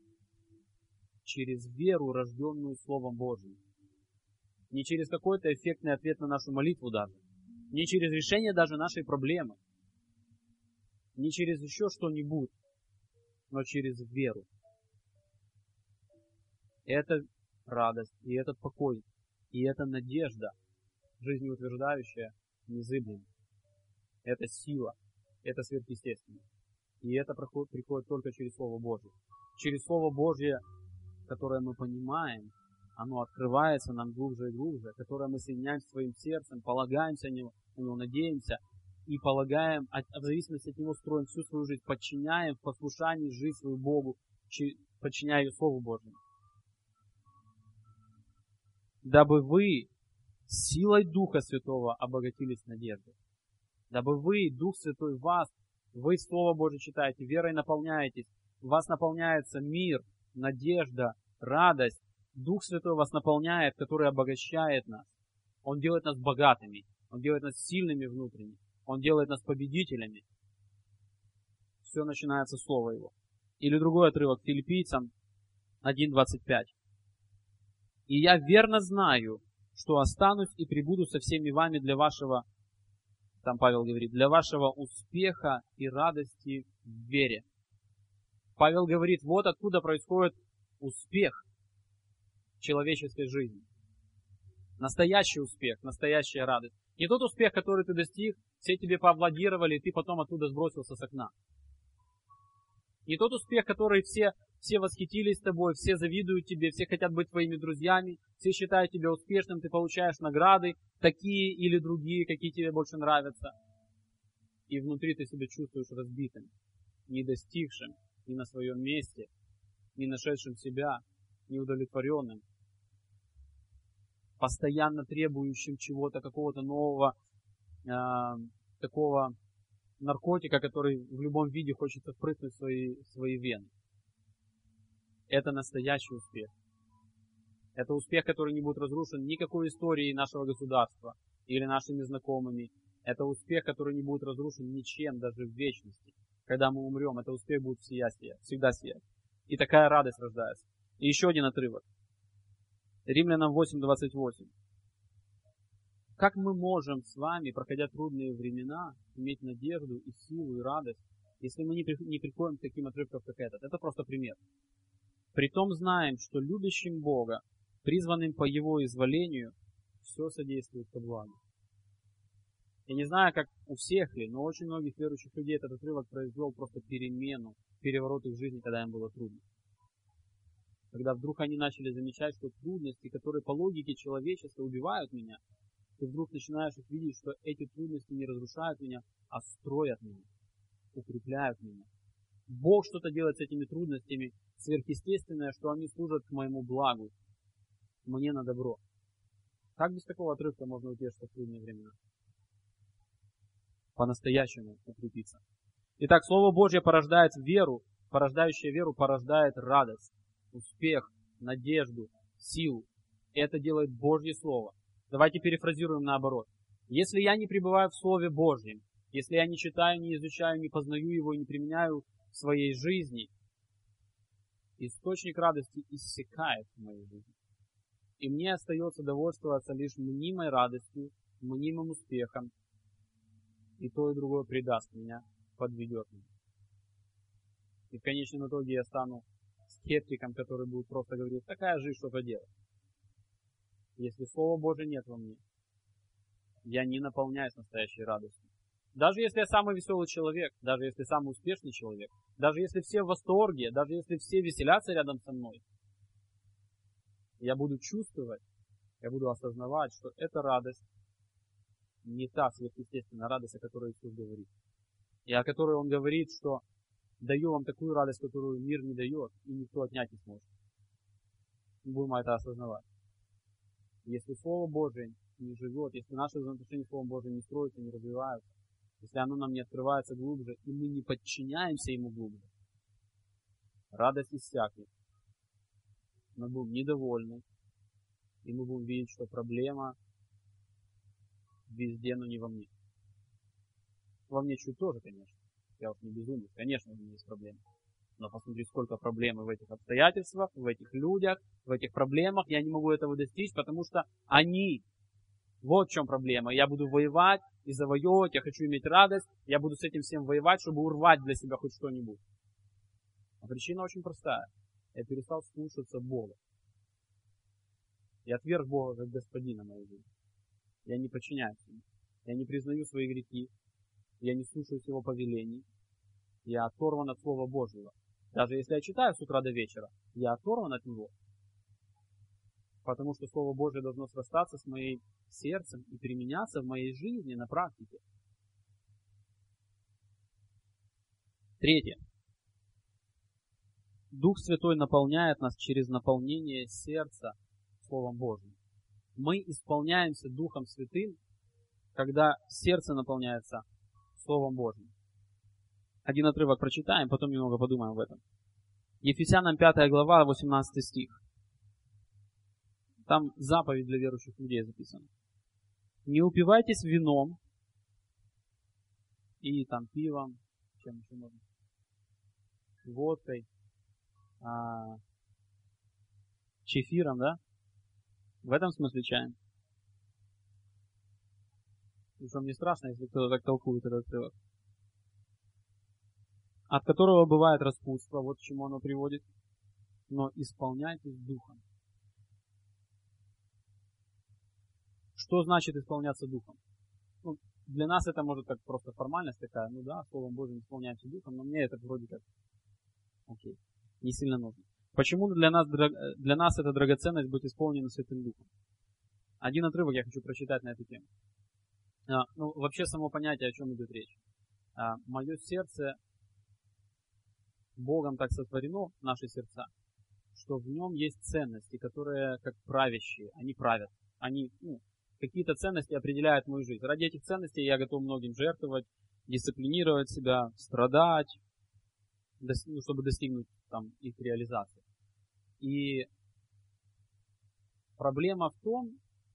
Через веру, рожденную Словом Божьим. Не через какой-то эффектный ответ на нашу молитву даже. Не через решение даже нашей проблемы. Не через еще что-нибудь. Но через веру. Это радость, и этот покой, и это надежда, жизнеутверждающая, незыблемая. Это сила, это сверхъестественно. И это приходит только через Слово Божье. Через Слово Божье, которое мы понимаем, оно открывается нам глубже и глубже, которое мы соединяем с своим сердцем, полагаемся на него, надеемся и полагаем, в зависимости от него строим всю свою жизнь, подчиняем в послушании жизнь свою Богу, подчиняя ее Слову Божьему. Дабы вы силой Духа Святого обогатились надеждой. Дабы вы, Дух Святой в вас, вы Слово Божие читаете, верой наполняетесь, в вас наполняется мир, надежда, радость. Дух Святой вас наполняет, который обогащает нас. Он делает нас богатыми, Он делает нас сильными внутренне, Он делает нас победителями. Все начинается с Слова Его. Или другой отрывок, Филиппийцам 1:25. «И я верно знаю, что останусь и пребуду со всеми вами для вашего», там Павел говорит, «для вашего успеха и радости в вере». Павел говорит, вот откуда происходит успех в человеческой жизни. Настоящий успех, настоящая радость. Не тот успех, который ты достиг, все тебе поаплодировали, и ты потом оттуда сбросился с окна. Не тот успех, который все восхитились тобой, все завидуют тебе, все хотят быть твоими друзьями, все считают тебя успешным, ты получаешь награды, такие или другие, какие тебе больше нравятся. И внутри ты себя чувствуешь разбитым, не достигшим, не на своем месте, не нашедшим себя, неудовлетворенным, постоянно требующим чего-то, какого-то нового, такого наркотика, который в любом виде хочется впрыснуть в свои вены. Это настоящий успех. Это успех, который не будет разрушен никакой историей нашего государства или нашими знакомыми. Это успех, который не будет разрушен ничем, даже в вечности. Когда мы умрем, это успех будет всегда сиять. И такая радость рождается. И еще один отрывок. Римлянам 8:28. Как мы можем с вами, проходя трудные времена, иметь надежду и силу и радость, если мы не приходим к таким отрывкам, как этот? Это просто пример. Притом знаем, что любящим Бога, призванным по Его изволению, все содействует ко благу. Я не знаю, как у всех ли, но очень многих верующих людей этот отрывок произвел просто перемену, переворот их жизни, когда им было трудно. Когда вдруг они начали замечать, что трудности, которые по логике человечества убивают меня, ты вдруг начинаешь видеть, что эти трудности не разрушают меня, а строят меня, укрепляют меня. Бог что-то делает с этими трудностями сверхъестественное, что они служат к моему благу, мне на добро. Как без такого отрывка можно утешиться в трудные времена? По-настоящему укрепиться. Итак, Слово Божье порождает веру, порождающая веру порождает радость, успех, надежду, силу. Это делает Божье Слово. Давайте перефразируем наоборот. Если я не пребываю в Слове Божьем, если я не читаю, не изучаю, не познаю его и не применяю в своей жизни, источник радости иссякает в моей жизни. И мне остается довольствоваться лишь мнимой радостью, мнимым успехом. И то, и другое предаст меня, подведет меня. И в конечном итоге я стану скептиком, который будет просто говорить, такая жизнь, что-то делать. Если Слова Божия нет во мне, я не наполняюсь настоящей радостью. Даже если я самый веселый человек, даже если самый успешный человек, даже если все в восторге, даже если все веселятся рядом со мной, я буду чувствовать, я буду осознавать, что эта радость не та сверхъестественная радость, о которой Иисус говорит. И о которой Он говорит, что даю вам такую радость, которую мир не дает, и никто отнять не сможет. Мы будем это осознавать. Если Слово Божие не живет, если наши взаимоотношения с Словом Божиим не строятся, не развиваются, если оно нам не открывается глубже, и мы не подчиняемся ему глубже, радость иссякнет. Мы будем недовольны, и мы будем видеть, что проблема везде, но не во мне. Во мне чуть тоже, конечно. Я уж не безумец. Конечно, у меня есть проблемы. Но посмотри, сколько проблем в этих обстоятельствах, в этих людях, в этих проблемах. Я не могу этого достичь, потому что они. Вот в чем проблема. Я буду воевать и завоевывать, я хочу иметь радость. Я буду с этим всем воевать, чтобы урвать для себя хоть что-нибудь. А причина очень простая. Я перестал слушаться Бога. Я отверг Бога как господина моей жизни. Я не подчиняюсь ему. Я не признаю свои грехи. Я не слушаюсь его повелений. Я оторван от Слова Божьего. Даже если я читаю с утра до вечера, я оторван от него. Потому что Слово Божье должно срастаться с моим сердцем и применяться в моей жизни на практике. Третье. Дух Святой наполняет нас через наполнение сердца Словом Божьим. Мы исполняемся Духом Святым, когда сердце наполняется Словом Божьим. Один отрывок прочитаем, потом немного подумаем об этом. Ефесянам 5 глава, 18 стих. Там заповедь для верующих людей записана. Не упивайтесь вином и там пивом, чем еще можно, водкой, чефиром, да? В этом смысле чаем. Причем не страшно, если кто-то так толкует этот отрывок. От которого бывает распутство, вот к чему оно приводит. Но исполняйтесь Духом. Что значит исполняться Духом? Ну, для нас это может как просто формальность такая, ну да, Словом Божьим исполняемся Духом, но мне это вроде как, окей, не сильно нужно. Почему для нас это драгоценность быть исполненным Святым Духом? Один отрывок я хочу прочитать на эту тему. Ну, вообще само понятие, о чем идет речь. Мое сердце Богом так сотворено, наши сердца, что в нем есть ценности, которые как правящие, они правят. Они, какие-то ценности определяют мою жизнь. Ради этих ценностей я готов многим жертвовать, дисциплинировать себя, страдать, чтобы достигнуть там их реализации. И проблема в том,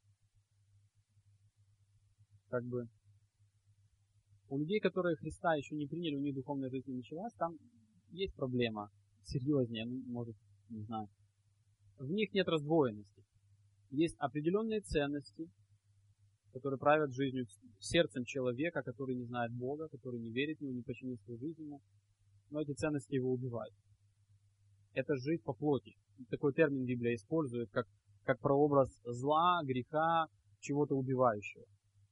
у людей, которые Христа еще не приняли, у них духовная жизнь не началась, там есть проблема серьезнее, может, не знаю. В них нет раздвоенности. Есть определенные ценности, которые правят жизнью, сердцем человека, который не знает Бога, который не верит в Него, не подчинил свою жизнь Ему. Но эти ценности его убивают. Это жизнь по плоти. Такой термин Библия использует, как прообраз зла, греха, чего-то убивающего.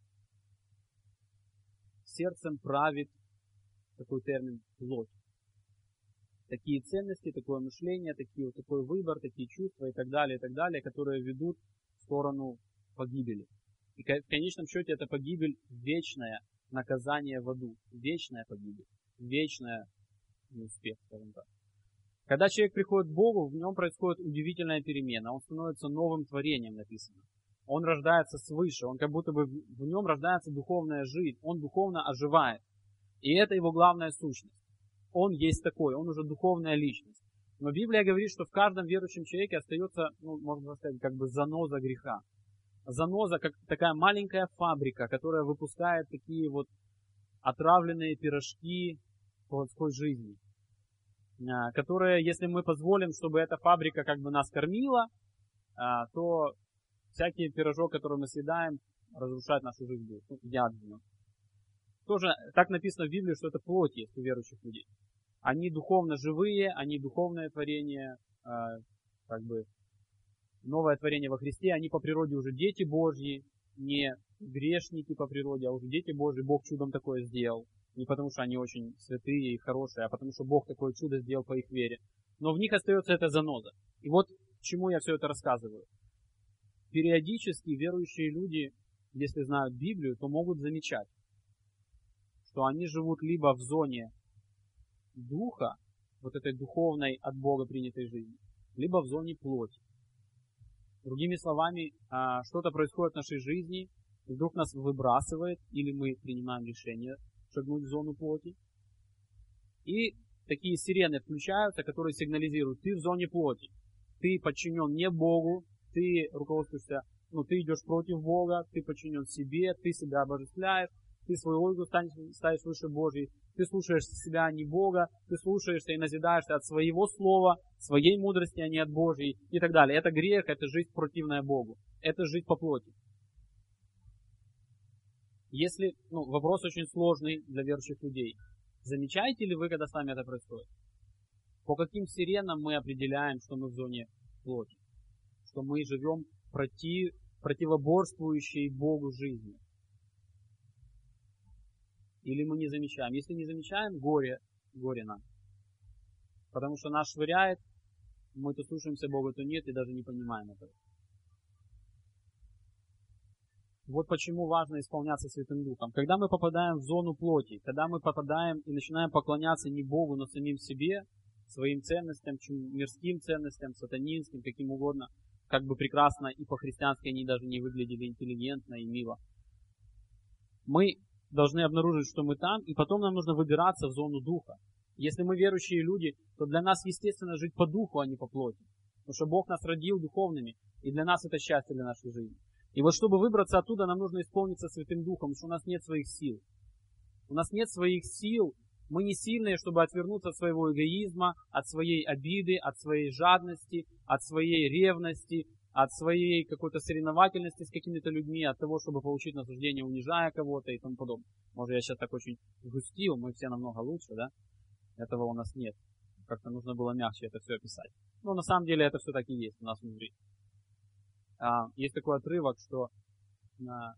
Сердцем правит такой термин плоть. Такие ценности, такое мышление, такой выбор, такие чувства и так далее, которые ведут в сторону погибели. И в конечном счете это погибель, вечное наказание в аду, вечная погибель, вечная неуспех, скажем так. Когда человек приходит к Богу, в нем происходит удивительная перемена, он становится новым творением, написано. Он рождается свыше, он как будто бы в нем рождается духовная жизнь, он духовно оживает. И это его главная сущность. Он есть такой, он уже духовная личность. Но Библия говорит, что в каждом верующем человеке остается, можно сказать, заноза греха. Заноза, как такая маленькая фабрика, которая выпускает такие вот отравленные пирожки плотской жизни. Которые, если мы позволим, чтобы эта фабрика нас кормила, то всякий пирожок, который мы съедаем, разрушает нашу жизнь будет. Яд в нем. Тоже так написано в Библии, что это плоть есть у верующих людей. Они духовно живые, они духовное творение, новое творение во Христе, они по природе уже дети Божьи, не грешники по природе, а уже дети Божьи, Бог чудом такое сделал. Не потому, что они очень святые и хорошие, а потому, что Бог такое чудо сделал по их вере. Но в них остается эта заноза. И вот к чему я все это рассказываю. Периодически верующие люди, если знают Библию, то могут замечать, что они живут либо в зоне духа, вот этой духовной от Бога принятой жизни, либо в зоне плоти. Другими словами, что-то происходит в нашей жизни, и вдруг нас выбрасывает, или мы принимаем решение шагнуть в зону плоти. И такие сирены включаются, которые сигнализируют: ты в зоне плоти, ты подчинен не Богу, ты руководствуешься, ты идешь против Бога, ты подчинен себе, ты себя обожествляешь, ты свою логику ставишь выше Божьей, ты слушаешь себя, а не Бога, ты слушаешься и назидаешься от своего слова, своей мудрости, а не от Божьей и так далее. Это грех, это жизнь противная Богу, это жизнь по плоти. Если, вопрос очень сложный для верующих людей. Замечаете ли вы, когда с вами это происходит? По каким сиренам мы определяем, что мы в зоне плоти? Что мы живем противоборствующей Богу жизнью? Или мы не замечаем? Если не замечаем, горе нам. Потому что нас швыряет, мы то слушаемся Бога, то нет, и даже не понимаем этого. Вот почему важно исполняться Святым Духом. Когда мы попадаем в зону плоти, когда мы попадаем и начинаем поклоняться не Богу, но самим себе, своим ценностям, мирским ценностям, сатанинским, каким угодно, как бы прекрасно и по-христиански они даже не выглядели интеллигентно и мило, мы должны обнаружить, что мы там, и потом нам нужно выбираться в зону Духа. Если мы верующие люди, то для нас естественно жить по Духу, а не по плоти. Потому что Бог нас родил духовными, и для нас это счастье для нашей жизни. И вот чтобы выбраться оттуда, нам нужно исполниться Святым Духом, потому что у нас нет своих сил. У нас нет своих сил, мы не сильные, чтобы отвернуться от своего эгоизма, от своей обиды, от своей жадности, от своей ревности, от своей какой-то соревновательности с какими-то людьми, от того, чтобы получить наслаждение, унижая кого-то и тому подобное. Может, я сейчас так очень густил, мы все намного лучше, да? Этого у нас нет. Как-то нужно было мягче это все описать. Но на самом деле это все так и есть у нас внутри. Есть такой отрывок, что на,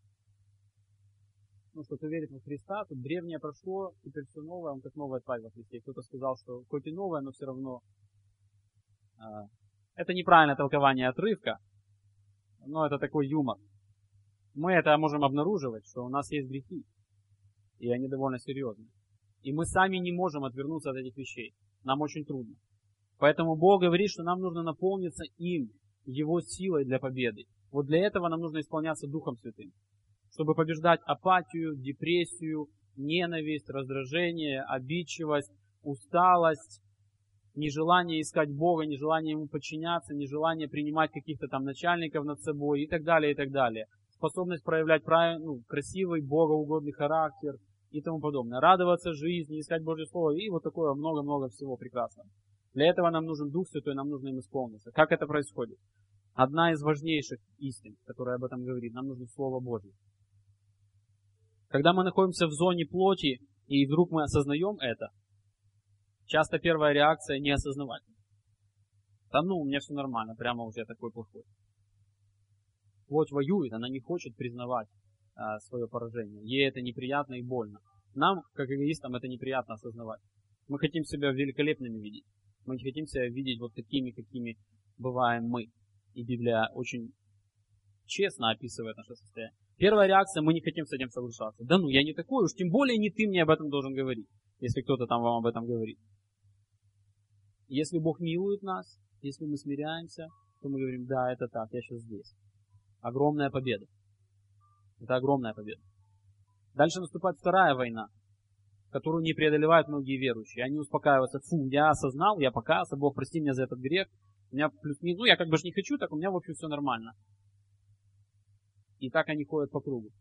что-то верит во Христа, тут древнее прошло, теперь все новое, он как новая тварь во Христе. Кто-то сказал, что хоть и новое, но все равно это неправильное толкование отрывка, но это такой юмор. Мы это можем обнаруживать, что у нас есть грехи, и они довольно серьезные. И мы сами не можем отвернуться от этих вещей. Нам очень трудно. Поэтому Бог говорит, что нам нужно наполниться им, Его силой для победы. Вот для этого нам нужно исполняться Духом Святым. Чтобы побеждать апатию, депрессию, ненависть, раздражение, обидчивость, усталость, нежелание искать Бога, нежелание Ему подчиняться, нежелание принимать каких-то там начальников над собой и так далее, и так далее. Способность проявлять красивый, богоугодный характер и тому подобное. Радоваться жизни, искать Божье Слово и вот такое много-много всего прекрасного. Для этого нам нужен Дух Святой, нам нужно им исполниться. Как это происходит? Одна из важнейших истин, которая об этом говорит, нам нужно Слово Божье. Когда мы находимся в зоне плоти, и вдруг мы осознаем это, часто первая реакция не осознавать. Да у меня все нормально, прямо уже такой плохой. Плоть воюет, она не хочет признавать свое поражение. Ей это неприятно и больно. Нам, как эгоистам, это неприятно осознавать. Мы хотим себя великолепными видеть. Мы не хотим себя видеть вот такими, какими бываем мы. И Библия очень честно описывает наше состояние. Первая реакция, мы не хотим с этим соглашаться. Да я не такой, уж тем более не ты мне об этом должен говорить, если кто-то там вам об этом говорит. Если Бог милует нас, если мы смиряемся, то мы говорим, да, это так, я сейчас здесь. Огромная победа. Это огромная победа. Дальше наступает вторая война, которую не преодолевают многие верующие. Они успокаиваются, я осознал, я покаялся, Бог, прости меня за этот грех. У меня плюс-минус, я как бы же не хочу, так у меня в общем все нормально. И так они ходят по кругу.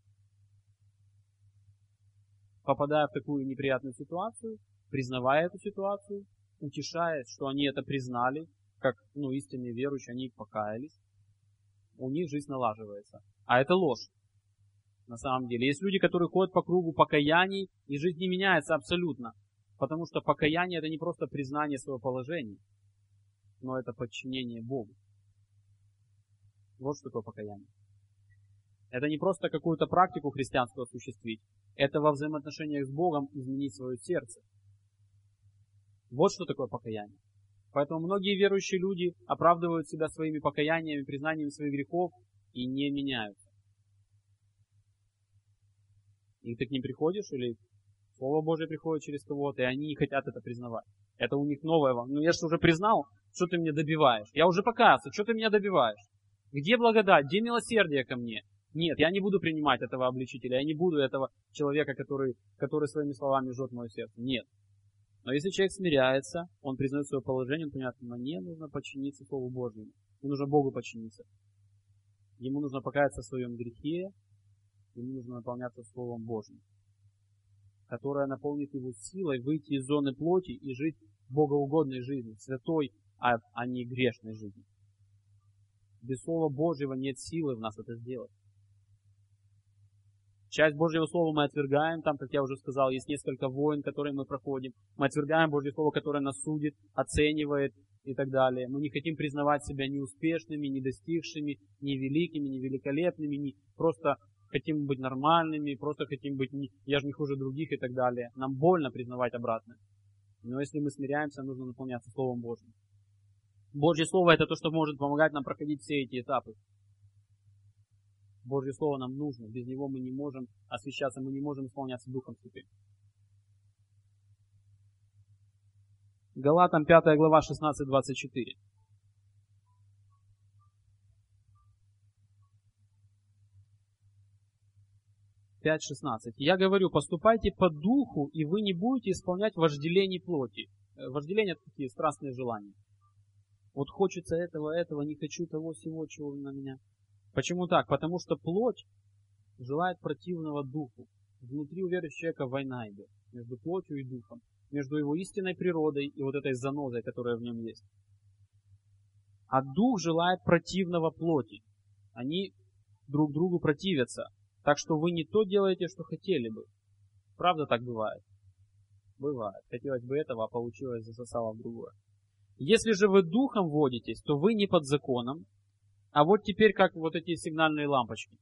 Попадая в такую неприятную ситуацию, признавая эту ситуацию, утешаясь, что они это признали, как истинные верующие, они покаялись, у них жизнь налаживается. А это ложь. На самом деле. Есть люди, которые ходят по кругу покаяний, и жизнь не меняется абсолютно. Потому что покаяние это не просто признание своего положения, но это подчинение Богу. Вот что такое покаяние. Это не просто какую-то практику христианскую осуществить. Это во взаимоотношениях с Богом изменить свое сердце. Вот что такое покаяние. Поэтому многие верующие люди оправдывают себя своими покаяниями, признаниями своих грехов и не меняются. И ты к ним приходишь, или Слово Божие приходит через кого-то, и они не хотят это признавать. Это у них новое вам. Я же уже признал, что ты меня добиваешь. Я уже покаялся, что ты меня добиваешь? Где благодать, где милосердие ко мне? Нет, я не буду принимать этого обличителя, я не буду этого человека, который своими словами жжет мое сердце. Нет. Но если человек смиряется, он признает свое положение, он понимает, мне нужно подчиниться Слову Божьему. Мне нужно Богу подчиниться. Ему нужно покаяться в своем грехе, ему нужно наполняться Словом Божьим, которое наполнит его силой выйти из зоны плоти и жить богоугодной жизнью, святой, а не грешной жизнью. Без Слова Божьего нет силы в нас это сделать. Часть Божьего Слова мы отвергаем, там, как я уже сказал, есть несколько войн, которые мы проходим. Мы отвергаем Божье Слово, которое нас судит, оценивает и так далее. Мы не хотим признавать себя ни успешными, ни достигшими, ни великими, ни великолепными, ни просто хотим быть нормальными, просто хотим быть, я же не хуже других и так далее. Нам больно признавать обратное. Но если мы смиряемся, нужно наполняться Словом Божьим. Божье Слово это то, что может помогать нам проходить все эти этапы. Божье Слово нам нужно. Без него мы не можем освящаться, мы не можем исполняться Духом Святым. Галатам 5 глава 16-24. 5:16. Я говорю, поступайте по духу, и вы не будете исполнять вожделение плоти. Вожделение это такие страстные желания. Вот хочется этого, не хочу того всего, чего на меня. Почему так? Потому что плоть желает противного духу. Внутри у верующего человека война идет. Между плотью и духом. Между его истинной природой и вот этой занозой, которая в нем есть. А дух желает противного плоти. Они друг другу противятся. Так что вы не то делаете, что хотели бы. Правда так бывает? Бывает. Хотелось бы этого, а получилось засосало в другое. Если же вы духом водитесь, то вы не под законом. А вот теперь как вот эти сигнальные лампочки.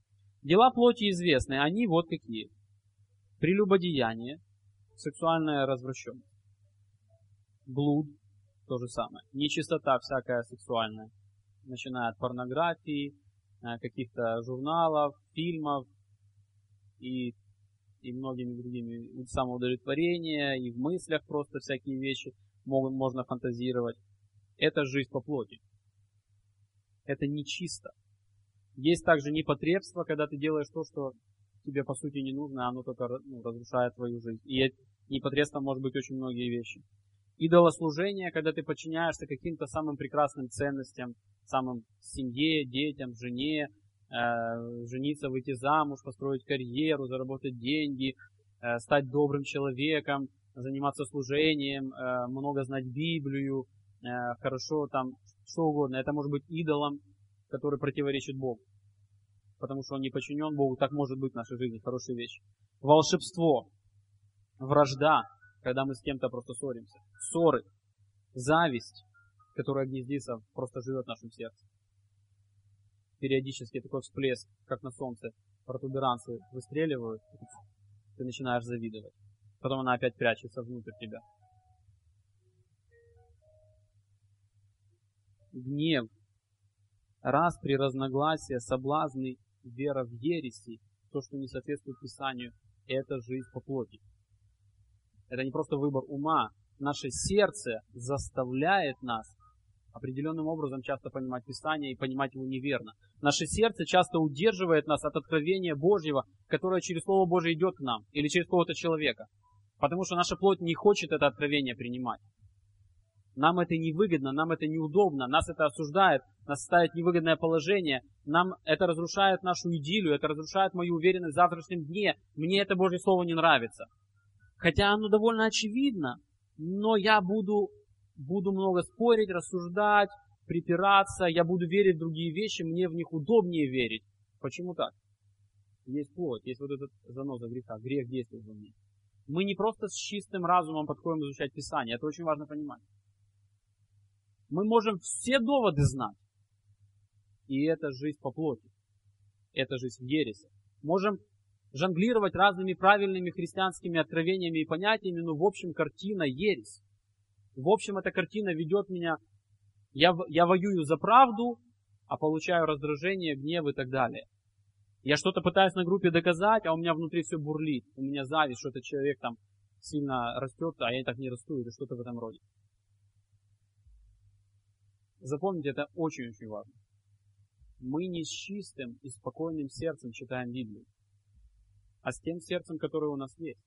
Дела плоти известны, они вот какие. Прелюбодеяние, сексуальная развращенность, блуд, то же самое, нечистота всякая сексуальная, начиная от порнографии, каких-то журналов, фильмов и многими другими, самоудовлетворения, и в мыслях просто всякие вещи можно фантазировать. Это жизнь по плоти. Это нечисто. Есть также непотребство, когда ты делаешь то, что тебе по сути не нужно, а оно только разрушает твою жизнь. И непотребством может быть очень многие вещи. Идолослужение, когда ты подчиняешься каким-то самым прекрасным ценностям, самым семье, детям, жене, жениться, выйти замуж, построить карьеру, заработать деньги, стать добрым человеком, заниматься служением, много знать Библию, хорошо там, что угодно. Это может быть идолом, который противоречит Богу, потому что он не подчинен Богу. Так может быть в нашей жизни, хорошая вещь. Волшебство, вражда, когда мы с кем-то просто ссоримся, ссоры, зависть, которая гнездится, просто живет в нашем сердце. Периодически такой всплеск, как на солнце, протуберанцы выстреливают, ты начинаешь завидовать. Потом она опять прячется внутрь тебя. Гнев, распри, разногласия, соблазны, вера в ереси, то, что не соответствует Писанию, это жизнь по плоти. Это не просто выбор ума. Наше сердце заставляет нас определенным образом часто понимать Писание и понимать его неверно. Наше сердце часто удерживает нас от откровения Божьего, которое через Слово Божие идет к нам, или через кого-то человека. Потому что наша плоть не хочет это откровение принимать. Нам это невыгодно, нам это неудобно, нас это осуждает, нас ставит в невыгодное положение, нам это разрушает нашу идиллию, это разрушает мою уверенность в завтрашнем дне. Мне это Божье Слово не нравится. Хотя оно довольно очевидно, но я буду много спорить, рассуждать, припираться, я буду верить в другие вещи, мне в них удобнее верить. Почему так? Есть плоть, есть вот этот заноза греха, грех действует во мне. Мы не просто с чистым разумом подходим изучать Писание, это очень важно понимать. Мы можем все доводы знать, и это жизнь по плоти, это жизнь в ересе. Можем жонглировать разными правильными христианскими откровениями и понятиями, но в общем картина ересь. В общем эта картина ведет меня, я воюю за правду, а получаю раздражение, гнев и так далее. Я что-то пытаюсь на группе доказать, а у меня внутри все бурлит. У меня зависть, что этот человек там сильно растет, а я так не расту, или что-то в этом роде. Запомните, это очень-очень важно. Мы не с чистым и спокойным сердцем читаем Библию, а с тем сердцем, которое у нас есть.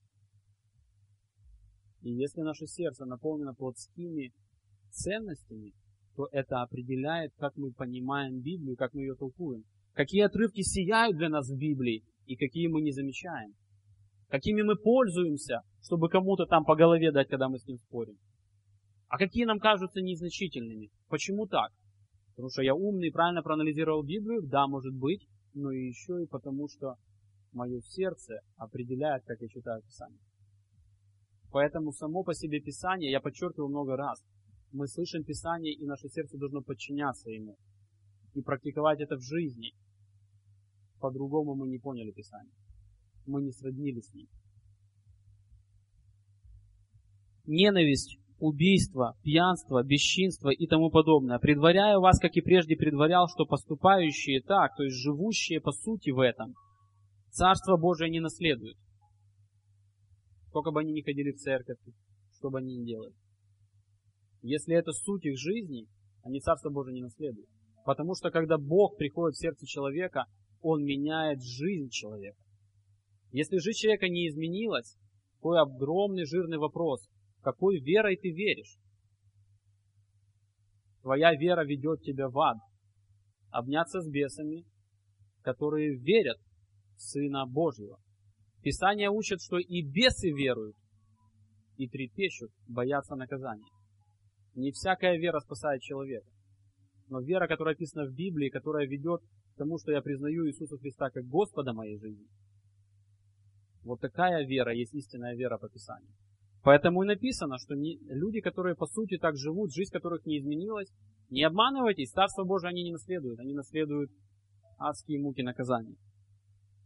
И если наше сердце наполнено плотскими ценностями, то это определяет, как мы понимаем Библию, как мы ее толкуем. Какие отрывки сияют для нас в Библии и какие мы не замечаем. Какими мы пользуемся, чтобы кому-то там по голове дать, когда мы с ним спорим. А какие нам кажутся незначительными. Почему так? Потому что я умный и правильно проанализировал Библию? Да, может быть, но еще и потому, что мое сердце определяет, как я читаю Писание. Поэтому само по себе Писание, я подчеркиваю много раз, мы слышим Писание, и наше сердце должно подчиняться ему. И практиковать это в жизни. По-другому мы не поняли Писание. Мы не сроднились с ним. Ненависть, убийство, пьянство, бесчинство и тому подобное. Предваряю вас, как и прежде предварял, что поступающие так, то есть живущие по сути в этом, Царство Божие не наследуют. Сколько бы они ни ходили в церковь, что бы они ни делали. Если это суть их жизни, они Царство Божие не наследуют. Потому что когда Бог приходит в сердце человека, Он меняет жизнь человека. Если жизнь человека не изменилась, такой огромный жирный вопрос. Какой верой ты веришь? Твоя вера ведет тебя в ад. Обняться с бесами, которые верят в Сына Божьего. Писание учит, что и бесы веруют, и трепещут, боятся наказания. Не всякая вера спасает человека. Но вера, которая описана в Библии, которая ведет к тому, что я признаю Иисуса Христа как Господа моей жизни. Вот такая вера есть истинная вера по Писанию. Поэтому и написано, что люди, которые по сути так живут, жизнь которых не изменилась, не обманывайтесь, Царство Божие они не наследуют. Они наследуют адские муки наказания.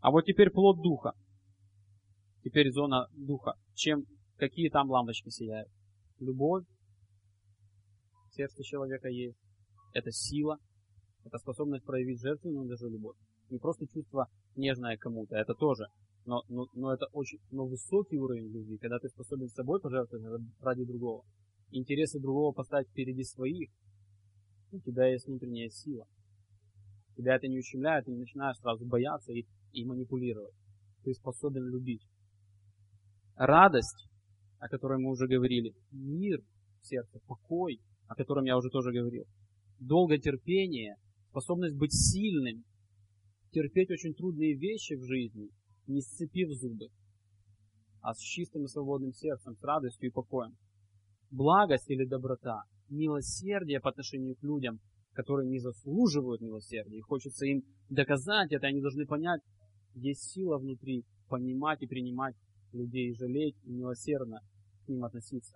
А вот теперь плод Духа. Теперь зона Духа. Какие там лампочки сияют? Любовь в сердце человека есть. Это сила. Это способность проявить жертвенную даже любовь. Не просто чувство нежное к кому-то, это тоже. Но это очень высокий уровень любви, когда ты способен с собой пожертвовать ради другого. Интересы другого поставить впереди своих. У тебя есть внутренняя сила. Тебя это не ущемляет, ты не начинаешь сразу бояться и манипулировать. Ты способен любить. Радость, о которой мы уже говорили, мир в сердце, покой, о котором я уже тоже говорил, долготерпение, способность быть сильным, терпеть очень трудные вещи в жизни, не сцепив зубы, а с чистым и свободным сердцем, с радостью и покоем. Благость или доброта, милосердие по отношению к людям, которые не заслуживают милосердия, и хочется им доказать это, они должны понять, есть сила внутри, понимать и принимать людей, жалеть и милосердно к ним относиться.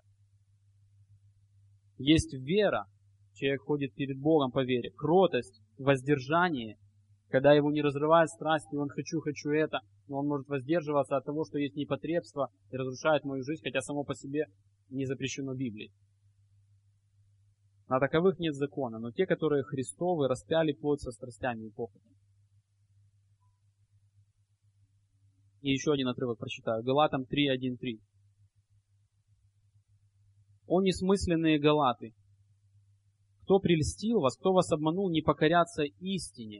Есть вера, человек ходит перед Богом по вере, кротость, воздержание, когда его не разрывает страсть, и он хочу это, но он может воздерживаться от того, что есть непотребство и разрушает мою жизнь, хотя само по себе не запрещено Библией. На таковых нет закона, но те, которые Христовы, распяли плоть со страстями и похотями. И еще один отрывок прочитаю. Галатам 3:1-3. «О несмысленные галаты! Кто прельстил вас, кто вас обманул, не покоряться истине?»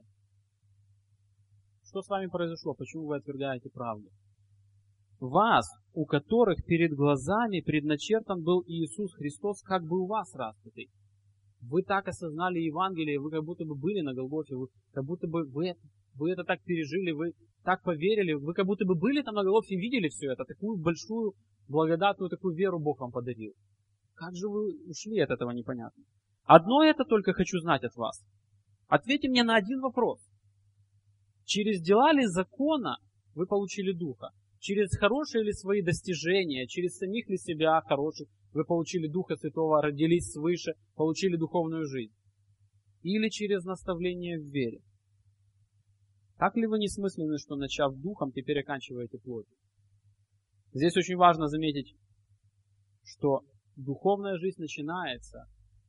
Что с вами произошло? Почему вы отвергаете правду? «Вас, у которых перед глазами предначертан был Иисус Христос, как бы у вас распятый». Вы так осознали Евангелие, вы как будто бы были на Голгофе, вы как будто бы вы это так пережили, вы так поверили, вы как будто бы были там на Голгофе и видели все это, такую большую, благодатную, такую веру Бог вам подарил. Как же вы ушли от этого, непонятно. Одно это только хочу знать от вас. Ответьте мне на один вопрос. Через дела ли закона вы получили Духа? Через хорошие ли свои достижения, через самих ли себя хороших вы получили Духа Святого, родились свыше, получили духовную жизнь? Или через наставление в вере? Так ли вы несмысленны, что, начав Духом, теперь оканчиваете плотью? Здесь очень важно заметить, что духовная жизнь начинается,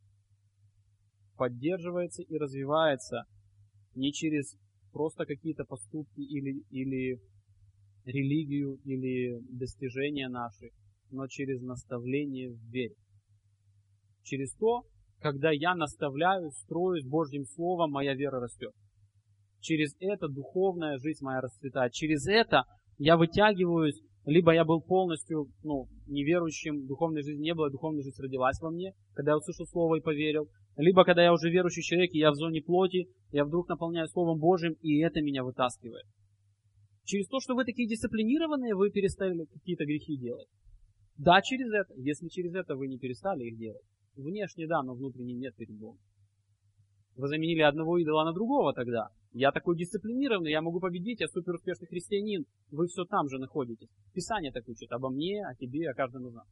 поддерживается и развивается не через просто какие-то поступки или религию, или достижения наши, но через наставление в вере. Через то, когда я наставляю, строюсь Божьим Словом, моя вера растет. Через это духовная жизнь моя расцветает. Через это я вытягиваюсь, либо я был полностью неверующим, духовной жизни не было, духовная жизнь родилась во мне, когда я услышал Слово и поверил. Либо когда я уже верующий человек, и я в зоне плоти, я вдруг наполняю Словом Божьим, и это меня вытаскивает. Через то, что вы такие дисциплинированные, вы перестали какие-то грехи делать. Да, через это. Если через это вы не перестали их делать. Внешне да, но внутренне нет перед Богом. Вы заменили одного идола на другого тогда. Я такой дисциплинированный, я могу победить, я суперуспешный христианин. Вы все там же находитесь. Писание так учит обо мне, о тебе, о каждом из нас.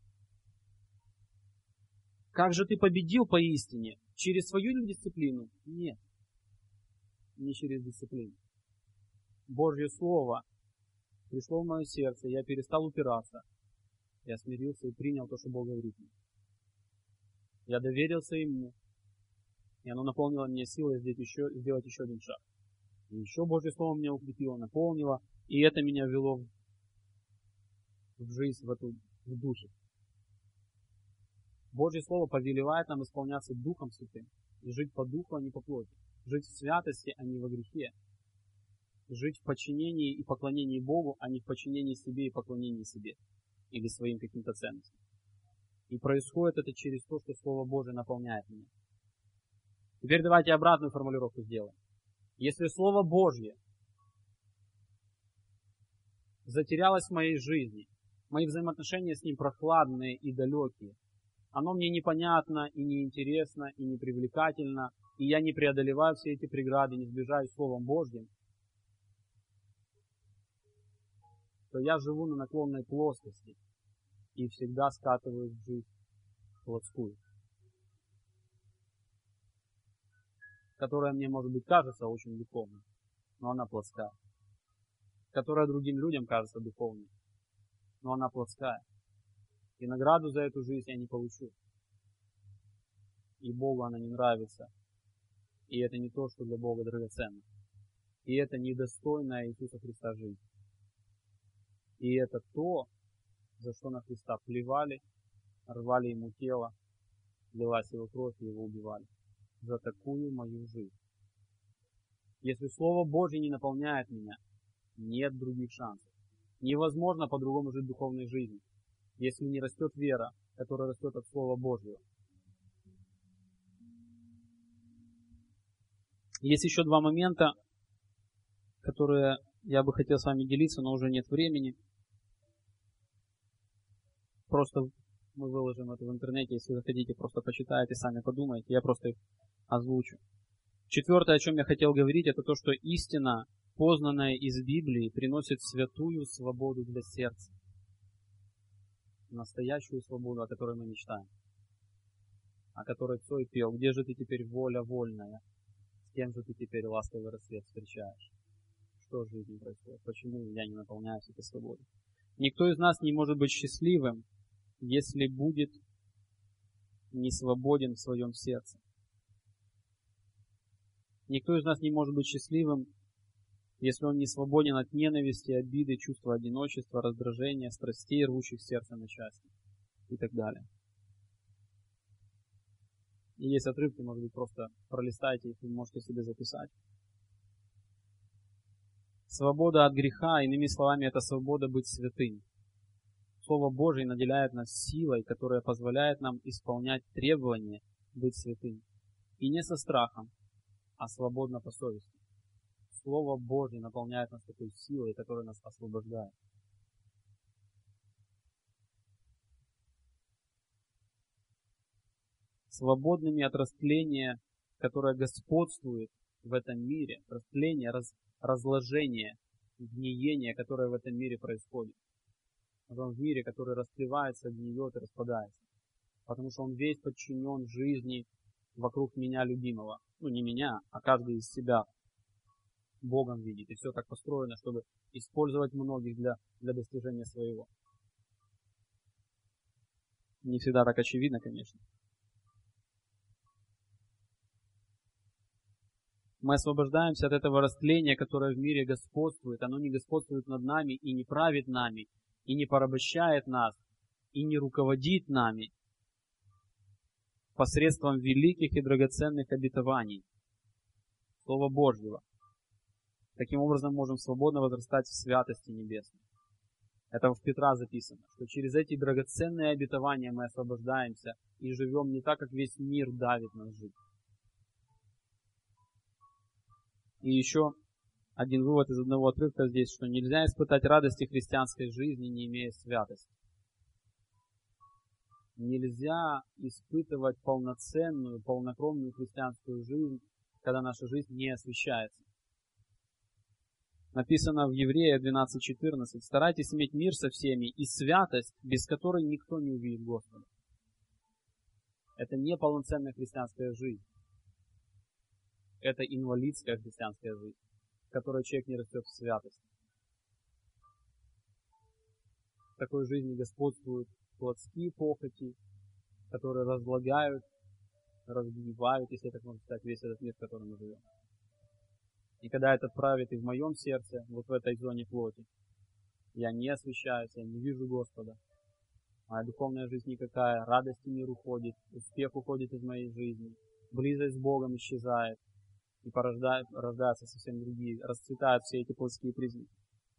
Как же ты победил поистине? Через свою дисциплину? Нет. Не через дисциплину. Божье Слово пришло в мое сердце, я перестал упираться. Я смирился и принял то, что Бог говорит мне. Я доверился Ему. И оно наполнило меня силой сделать еще один шаг. И еще Божье Слово меня укрепило, наполнило. И это меня ввело в жизнь, в духе. Божье Слово повелевает нам исполняться Духом Святым. И жить по Духу, а не по плоти. Жить в святости, а не во грехе. Жить в подчинении и поклонении Богу, а не в подчинении себе и поклонении себе. Или своим каким-то ценностям. И происходит это через то, что Слово Божие наполняет меня. Теперь давайте обратную формулировку сделаем. Если Слово Божье затерялось в моей жизни, мои взаимоотношения с Ним прохладные и далекие, оно мне непонятно и неинтересно и непривлекательно, и я не преодолеваю все эти преграды, не сближаюсь с Словом Божьим, то я живу на наклонной плоскости и всегда скатываюсь в жизнь плотскую, которая мне, может быть, кажется очень духовной, но она плоская. которая другим людям кажется духовной, но она плотская. И награду за эту жизнь я не получу. И Богу она не нравится. И это не то, что для Бога драгоценно. И это недостойная Иисуса Христа жизнь. И это то, за что на Христа плевали, рвали ему тело, лилась его кровь и его убивали. За такую мою жизнь. Если Слово Божье не наполняет меня, нет других шансов. Невозможно по-другому жить духовной жизнью, если не растет вера, которая растет от Слова Божьего. Есть еще два момента, которые я бы хотел с вами делиться, но уже нет времени. Просто мы выложим это в интернете, если захотите, просто почитайте, сами подумайте, я просто их озвучу. Четвертое, о чем я хотел говорить, это то, что истина, познанная из Библии, приносит святую свободу для сердца. Настоящую свободу, о которой мы мечтаем. О которой Цой пел: «Где же ты теперь, воля вольная? С кем же ты теперь ласковый рассвет встречаешь?» Что в жизни происходит? Почему я не наполняюсь этой свободой? Никто из нас не может быть счастливым, если будет не свободен в своем сердце. Никто из нас не может быть счастливым, если он не свободен от ненависти, обиды, чувства одиночества, раздражения, страстей, рвущих сердце на части и так далее. И есть отрывки, может быть, просто пролистайте их, вы можете себе записать. Свобода от греха, иными словами, это свобода быть святым. Слово Божие наделяет нас силой, которая позволяет нам исполнять требования быть святым. И не со страхом, а свободно по совести. Слово Божье наполняет нас такой силой, которая нас освобождает. Свободными от растления, которое господствует в этом мире, растление, разложение, гниение, которое в этом мире происходит. В мире, который растлевается, гниет и распадается. Потому что он весь подчинен жизни вокруг меня любимого. Ну, не меня, а каждый из себя Богом видит. И все так построено, чтобы использовать многих для достижения своего. Не всегда так очевидно, конечно. Мы освобождаемся от этого растления, которое в мире господствует. Оно не господствует над нами и не правит нами, и не порабощает нас, и не руководит нами посредством великих и драгоценных обетований Слова Божьего. Таким образом, можем свободно возрастать в святости небесной. Это в Петра записано, что через эти драгоценные обетования мы освобождаемся и живем не так, как весь мир давит нас жить. И еще один вывод из одного отрывка здесь, что нельзя испытать радости христианской жизни, не имея святости. Нельзя испытывать полноценную, полнокровную христианскую жизнь, когда наша жизнь не освящается. Написано в Еврея 12:14: «Старайтесь иметь мир со всеми и святость, без которой никто не увидит Господа». Это не полноценная христианская жизнь. Это инвалидская христианская жизнь, в которой человек не растет в святости. В такой жизни господствуют плотские похоти, которые разлагают, разгнивают, если так можно сказать, весь этот мир, в котором мы живем. И когда это правит и в моем сердце, вот в этой зоне плоти, я не освящаюсь, я не вижу Господа. Моя духовная жизнь никакая, радость и мир уходит, успех уходит из моей жизни, близость с Богом исчезает, и рождаются совсем другие, расцветают все эти плотские признаки.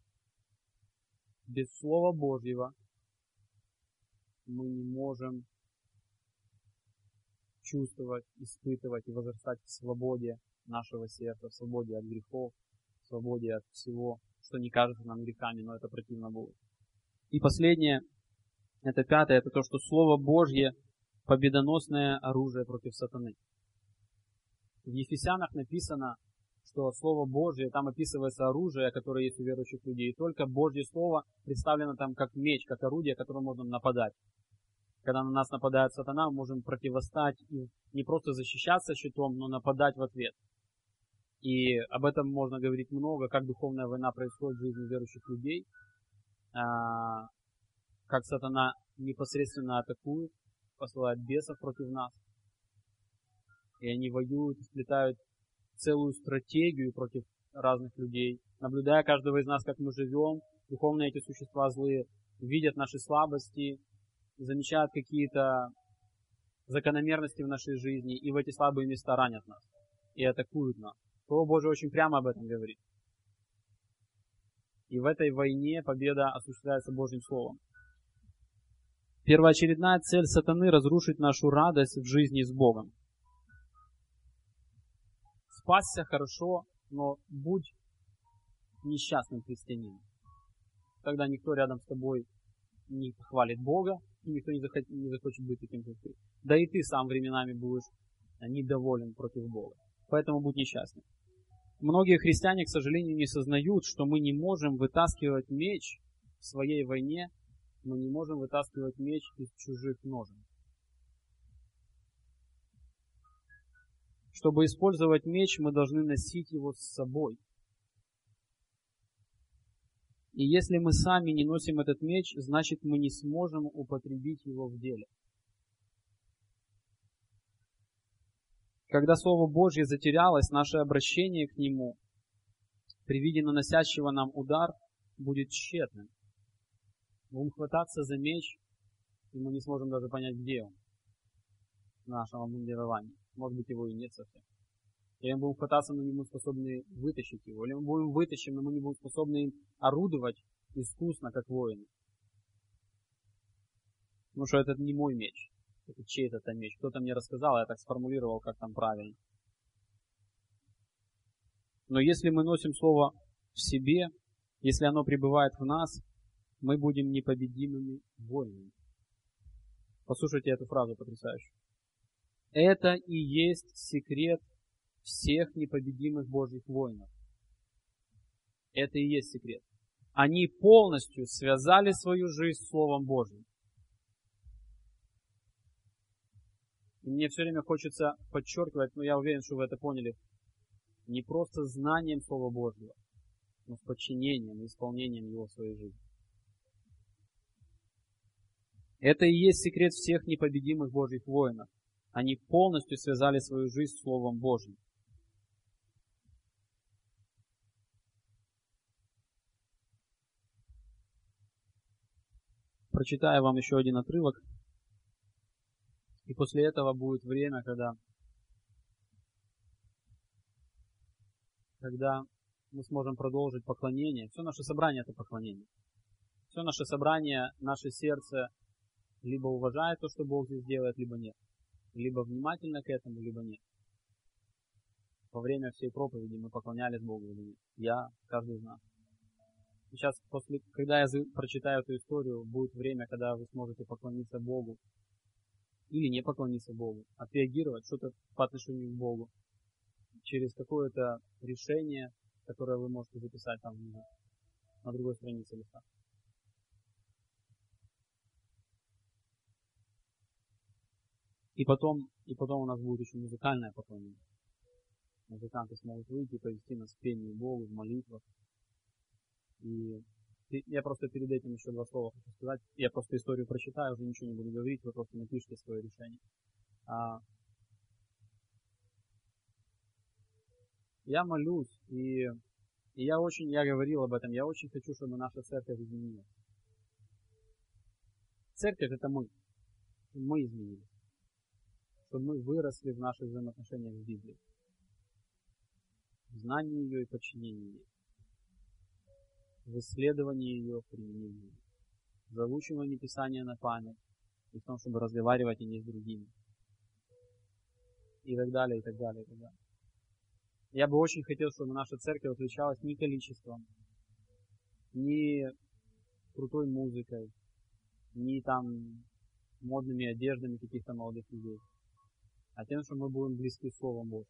Без Слова Божьего мы не можем чувствовать, испытывать и возрастать в свободе нашего сердца, в свободе от грехов, в свободе от всего, что не кажется нам грехами, но это противно Богу. И последнее, это пятое, это то, что Слово Божье – победоносное оружие против сатаны. В Ефесянах написано, что Слово Божье, там описывается оружие, которое есть у верующих людей. И только Божье Слово представлено там как меч, как орудие, которым можно нападать. Когда на нас нападает сатана, мы можем противостать и не просто защищаться щитом, но нападать в ответ. И об этом можно говорить много, как духовная война происходит в жизни верующих людей, как сатана непосредственно атакует, посылает бесов против нас. И они воюют, сплетают целую стратегию против разных людей. Наблюдая каждого из нас, как мы живем, духовные эти существа злые видят наши слабости, замечают какие-то закономерности в нашей жизни, и в эти слабые места ранят нас и атакуют нас. Слово Божие очень прямо об этом говорит. И в этой войне победа осуществляется Божьим Словом. Первоочередная цель сатаны — разрушить нашу радость в жизни с Богом. Спасся хорошо, но будь несчастным христианином. Тогда никто рядом с тобой не хвалит Бога, и никто не захочет быть таким, как ты. Да и ты сам временами будешь недоволен против Бога. Поэтому будь несчастным. Многие христиане, к сожалению, не сознают, что мы не можем вытаскивать меч в своей войне, мы не можем вытаскивать меч из чужих ножен. Чтобы использовать меч, мы должны носить его с собой. И если мы сами не носим этот меч, значит мы не сможем употребить его в деле. Когда Слово Божье затерялось, наше обращение к Нему при виде наносящего нам удар будет тщетным. Будем хвататься за меч, и мы не сможем даже понять, где он в нашем обмундировании. Может быть, его и нет совсем. Или мы будем хвататься, но не будем способны вытащить его. Или мы будем вытащим, но мы не будем способны им орудовать искусно, как воины. Потому что это не мой меч. Это чей-то там меч. Кто-то мне рассказал, я так сформулировал, как там правильно. Но если мы носим Слово в себе, если оно пребывает в нас, мы будем непобедимыми воинами. Послушайте эту фразу потрясающую. Это и есть секрет всех непобедимых Божьих воинов. Это и есть секрет. Они полностью связали свою жизнь с Словом Божьим. И мне все время хочется подчеркивать, но я уверен, что вы это поняли, не просто знанием Слова Божьего, но с подчинением и исполнением его в своей жизни. Это и есть секрет всех непобедимых Божьих воинов. Они полностью связали свою жизнь с Словом Божьим. Прочитаю вам еще один отрывок. И после этого будет время, когда мы сможем продолжить поклонение. Все наше собрание — это поклонение. Все наше собрание, наше сердце либо уважает то, что Бог здесь делает, либо нет. Либо внимательно к этому, либо нет. Во время всей проповеди мы поклонялись Богу или нет. Я, каждый из нас. Сейчас, когда я прочитаю эту историю, будет время, когда вы сможете поклониться Богу. Или не поклониться Богу. Отреагировать что-то по отношению к Богу. Через какое-то решение, которое вы можете записать там внизу, на другой странице листа. И потом у нас будет еще музыкальное поклонение. Музыканты смогут выйти и повести нас к пению Богу, в молитвах. И я просто перед этим еще два слова хочу сказать. Я просто историю прочитаю, уже ничего не буду говорить, вы просто напишите свое решение. Я молюсь, и я говорил об этом, я очень хочу, чтобы наша церковь изменилась. Церковь — это мы. Мы изменились. Чтобы мы выросли в наших взаимоотношениях с Библией. В знании ее и подчинении ей. В исследовании ее, в применении. В заучивании Писания на память. И в том, чтобы разговаривать о ней с другими. И так далее, и так далее, и так далее. Я бы очень хотел, чтобы наша церковь отличалась не количеством, не крутой музыкой, не там модными одеждами каких-то молодых людей, а тем, что мы будем близки с Словом Божьим.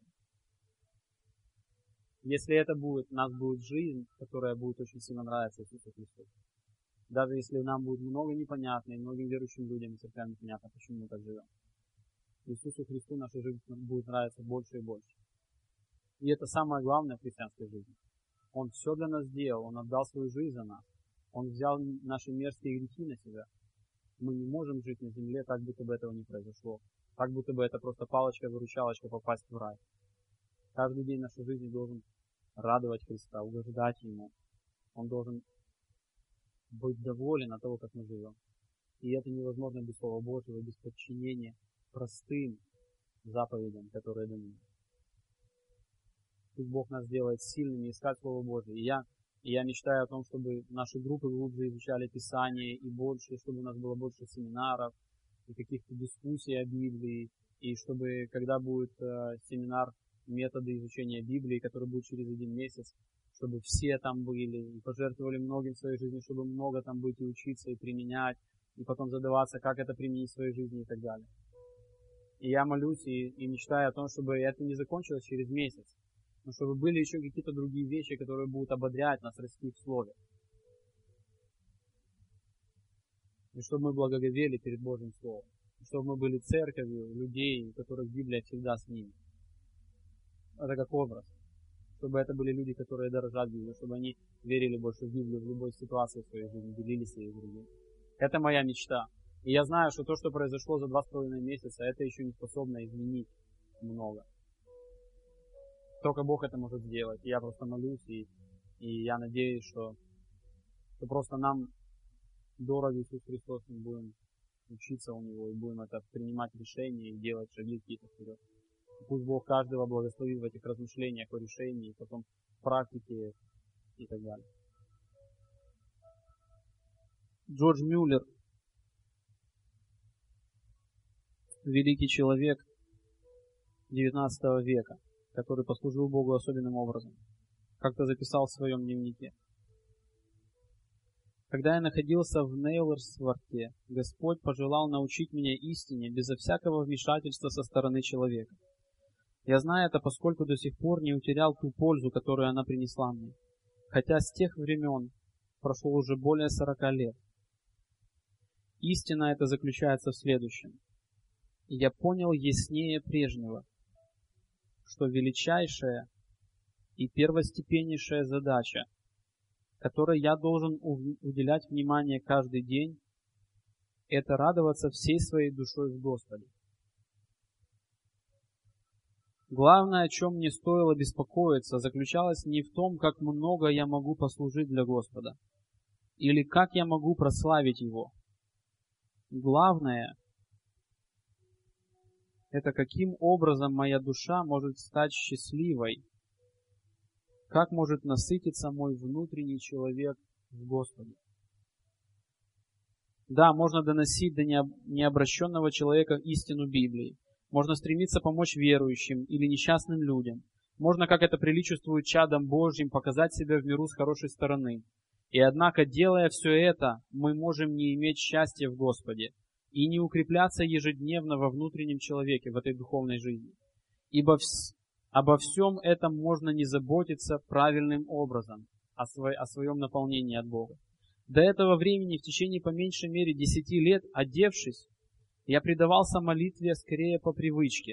Если это будет, у нас будет жизнь, которая будет очень сильно нравиться Иисусу Христу. Даже если нам будет много непонятно, и многим верующим людям и церквям непонятно, почему мы так живем. Иисусу Христу наша жизнь будет нравиться больше и больше. И это самое главное в христианской жизни. Он все для нас сделал, Он отдал свою жизнь за нас. Он взял наши мерзкие грехи на себя. Мы не можем жить на земле так, будто бы этого не произошло. Так, будто бы это просто палочка-выручалочка попасть в рай. Каждый день нашей жизни должен радовать Христа, угождать Ему. Он должен быть доволен от того, как мы живем. И это невозможно без Слова Божьего, без подчинения простым заповедям, которые даны. Пусть Бог нас делает сильными искать Слово Божье. И я мечтаю о том, чтобы наши группы глубже изучали Писание и больше, чтобы у нас было больше семинаров и каких-то дискуссий о Библии. И чтобы, когда будет семинар «Методы изучения Библии», который будет через 1 месяц, чтобы все там были и пожертвовали многим в своей жизни, чтобы много там быть и учиться, и применять, и потом задаваться, как это применить в своей жизни и так далее. И я молюсь и мечтаю о том, чтобы это не закончилось через месяц, но чтобы были еще какие-то другие вещи, которые будут ободрять нас, расти в Слове. И чтобы мы благоговели перед Божьим Словом. И чтобы мы были церковью людей, у которых Библия всегда с ними. Это как образ. Чтобы это были люди, которые дорожат Библию, чтобы они верили больше в Библию в любой ситуации в своей жизни, делились ею с другими. Это моя мечта. И я знаю, что то, что произошло за 2,5 месяца, это еще не способно изменить много. Только Бог это может сделать. И я просто молюсь, и я надеюсь, что просто нам дорог Иисус Христос, мы будем учиться у Него, и будем это принимать решения, и делать шаги какие-то вперед. Пусть Бог каждого благословит в этих размышлениях о решении, и потом в практике и так далее. Джордж Мюллер, великий человек 19 века, который послужил Богу особенным образом, как-то записал в своем дневнике. Когда я находился в Нейлорсворте, Господь пожелал научить меня истине безо всякого вмешательства со стороны человека. Я знаю это, поскольку до сих пор не утерял ту пользу, которую она принесла мне, хотя с тех времен прошло уже более 40 лет. Истина эта заключается в следующем. Я понял яснее прежнего, что величайшая и первостепеннейшая задача, которой я должен уделять внимание каждый день, это радоваться всей своей душой в Господе. Главное, о чем мне стоило беспокоиться, заключалось не в том, как много я могу послужить для Господа, или как я могу прославить Его. Главное, это каким образом моя душа может стать счастливой, как может насытиться мой внутренний человек в Господе. Да, можно доносить до необращенного человека истину Библии. Можно стремиться помочь верующим или несчастным людям. Можно, как это приличествует чадам Божьим, показать себя в миру с хорошей стороны. И однако, делая все это, мы можем не иметь счастья в Господе и не укрепляться ежедневно во внутреннем человеке, в этой духовной жизни. Ибо обо всем этом можно не заботиться правильным образом, о своем наполнении от Бога. До этого времени, в течение по меньшей мере 10 лет, одевшись, я предавался молитве скорее по привычке.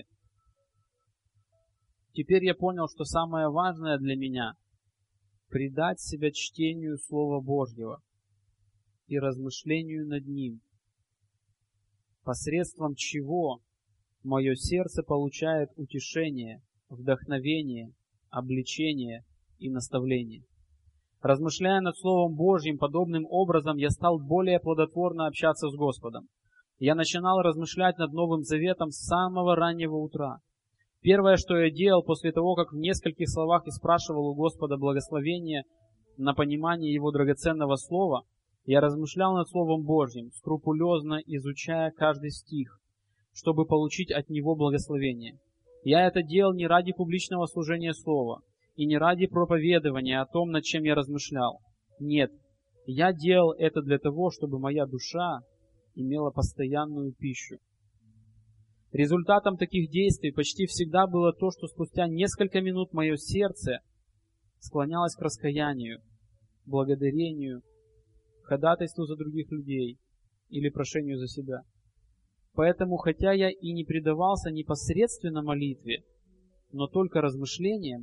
Теперь я понял, что самое важное для меня — предать себя чтению Слова Божьего и размышлению над ним, посредством чего мое сердце получает утешение, вдохновение, обличение и наставление. Размышляя над Словом Божьим подобным образом, я стал более плодотворно общаться с Господом. Я начинал размышлять над Новым Заветом с самого раннего утра. Первое, что я делал после того, как в нескольких словах и спрашивал у Господа благословения на понимание Его драгоценного Слова, я размышлял над Словом Божьим, скрупулезно изучая каждый стих, чтобы получить от Него благословение. Я это делал не ради публичного служения Слова и не ради проповедования о том, над чем я размышлял. Нет, я делал это для того, чтобы моя душа имела постоянную пищу. Результатом таких действий почти всегда было то, что спустя несколько минут мое сердце склонялось к раскаянию, благодарению, ходатайству за других людей или прошению за себя. Поэтому, хотя я и не предавался непосредственно молитве, но только размышлениям,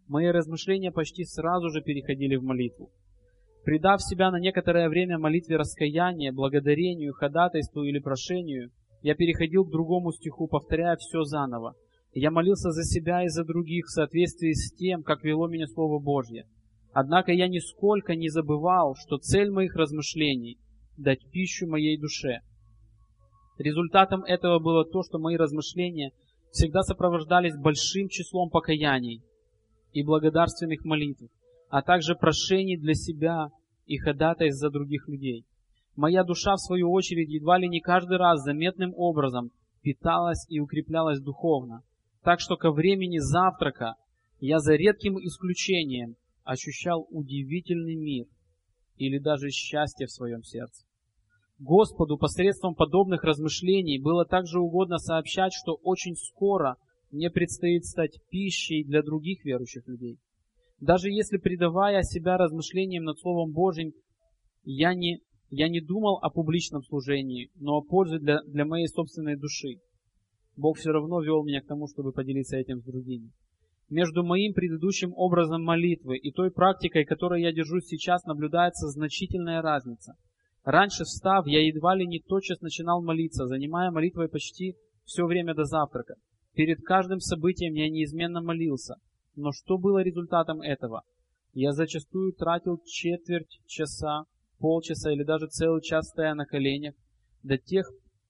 Мои размышления почти сразу же переходили в молитву. Предав себя на некоторое время молитве раскаяния, благодарению, ходатайству или прошению, я переходил к другому стиху, повторяя все заново. Я молился за себя и за других в соответствии с тем, как вело меня Слово Божье. Однако я нисколько не забывал, что цель моих размышлений — дать пищу моей душе. Результатом этого было то, что мои размышления всегда сопровождались большим числом покаяний и благодарственных молитв, а также прошений для себя и ходатайств за других людей. Моя душа, в свою очередь, едва ли не каждый раз заметным образом питалась и укреплялась духовно, так что ко времени завтрака я за редким исключением ощущал удивительный мир или даже счастье в своем сердце. Господу посредством подобных размышлений было также угодно сообщать, что очень скоро мне предстоит стать пищей для других верующих людей. Даже если, предавая себя размышлениям над Словом Божьим, я не думал о публичном служении, но о пользе для моей собственной души, Бог все равно вел меня к тому, чтобы поделиться этим с другими. Между моим предыдущим образом молитвы и той практикой, которой я держусь сейчас, наблюдается значительная разница. Раньше, встав, я едва ли не тотчас начинал молиться, занимая молитвой почти все время до завтрака. Перед каждым событием я неизменно молился. Но что было результатом этого? Я зачастую тратил четверть часа, полчаса или даже целый час стоя на коленях, до тех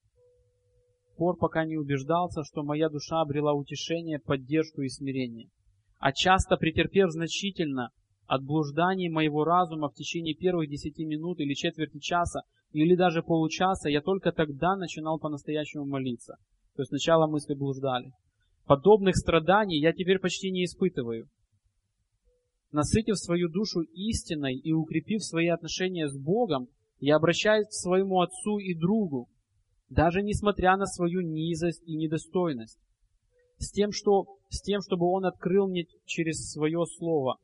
пор, пока не убеждался, что моя душа обрела утешение, поддержку и смирение. А часто, претерпев значительно от блужданий моего разума в течение первых 10 минут или четверти часа, или даже получаса, я только тогда начинал по-настоящему молиться. То есть сначала мысли блуждали. Подобных страданий я теперь почти не испытываю. Насытив свою душу истиной и укрепив свои отношения с Богом, я обращаюсь к своему Отцу и другу, даже несмотря на свою низость и недостойность, с тем, чтобы Он открыл мне через свое Слово.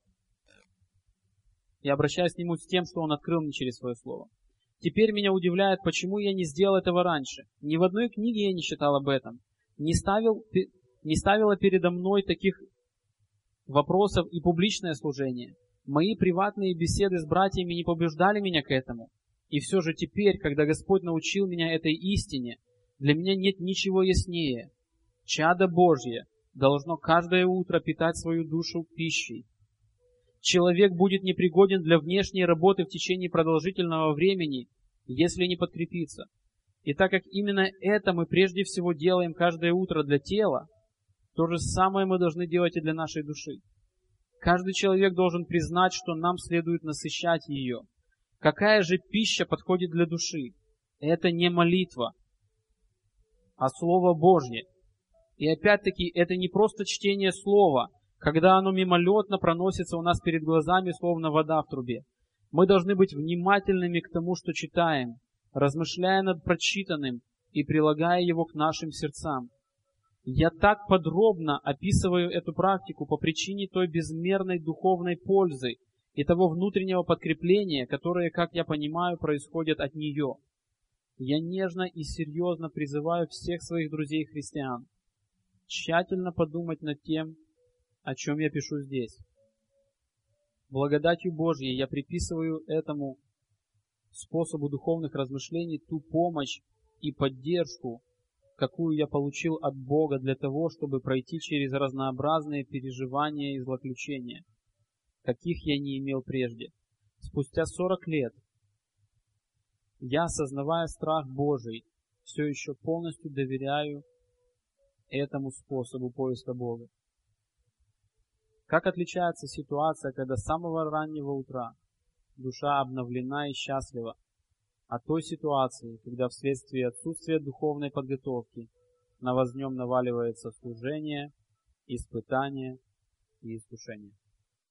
Я обращаюсь к Нему с тем, что Он открыл мне через свое Слово. Теперь меня удивляет, почему я не сделал этого раньше. Ни в одной книге я не читал об этом. Не ставила передо мной таких вопросов и публичное служение. Мои приватные беседы с братьями не побуждали меня к этому. И все же теперь, когда Господь научил меня этой истине, для меня нет ничего яснее. Чадо Божье должно каждое утро питать свою душу пищей. Человек будет непригоден для внешней работы в течение продолжительного времени, если не подкрепится. И так как именно это мы прежде всего делаем каждое утро для тела, то же самое мы должны делать и для нашей души. Каждый человек должен признать, что нам следует насыщать ее. Какая же пища подходит для души? Это не молитва, а Слово Божье. И опять-таки, это не просто чтение Слова, когда оно мимолетно проносится у нас перед глазами, словно вода в трубе. Мы должны быть внимательными к тому, что читаем, размышляя над прочитанным и прилагая его к нашим сердцам. Я так подробно описываю эту практику по причине той безмерной духовной пользы и того внутреннего подкрепления, которое, как я понимаю, происходит от нее. Я нежно и серьезно призываю всех своих друзей-христиан тщательно подумать над тем, о чем я пишу здесь. Благодатью Божьей я приписываю этому способу духовных размышлений ту помощь и поддержку, какую я получил от Бога для того, чтобы пройти через разнообразные переживания и злоключения, каких я не имел прежде. Спустя 40 лет я, осознавая страх Божий, все еще полностью доверяю этому способу поиска Бога. Как отличается ситуация, когда с самого раннего утра душа обновлена и счастлива, от той ситуации, когда вследствие отсутствия духовной подготовки на вознем наваливается служение, испытание и искушение?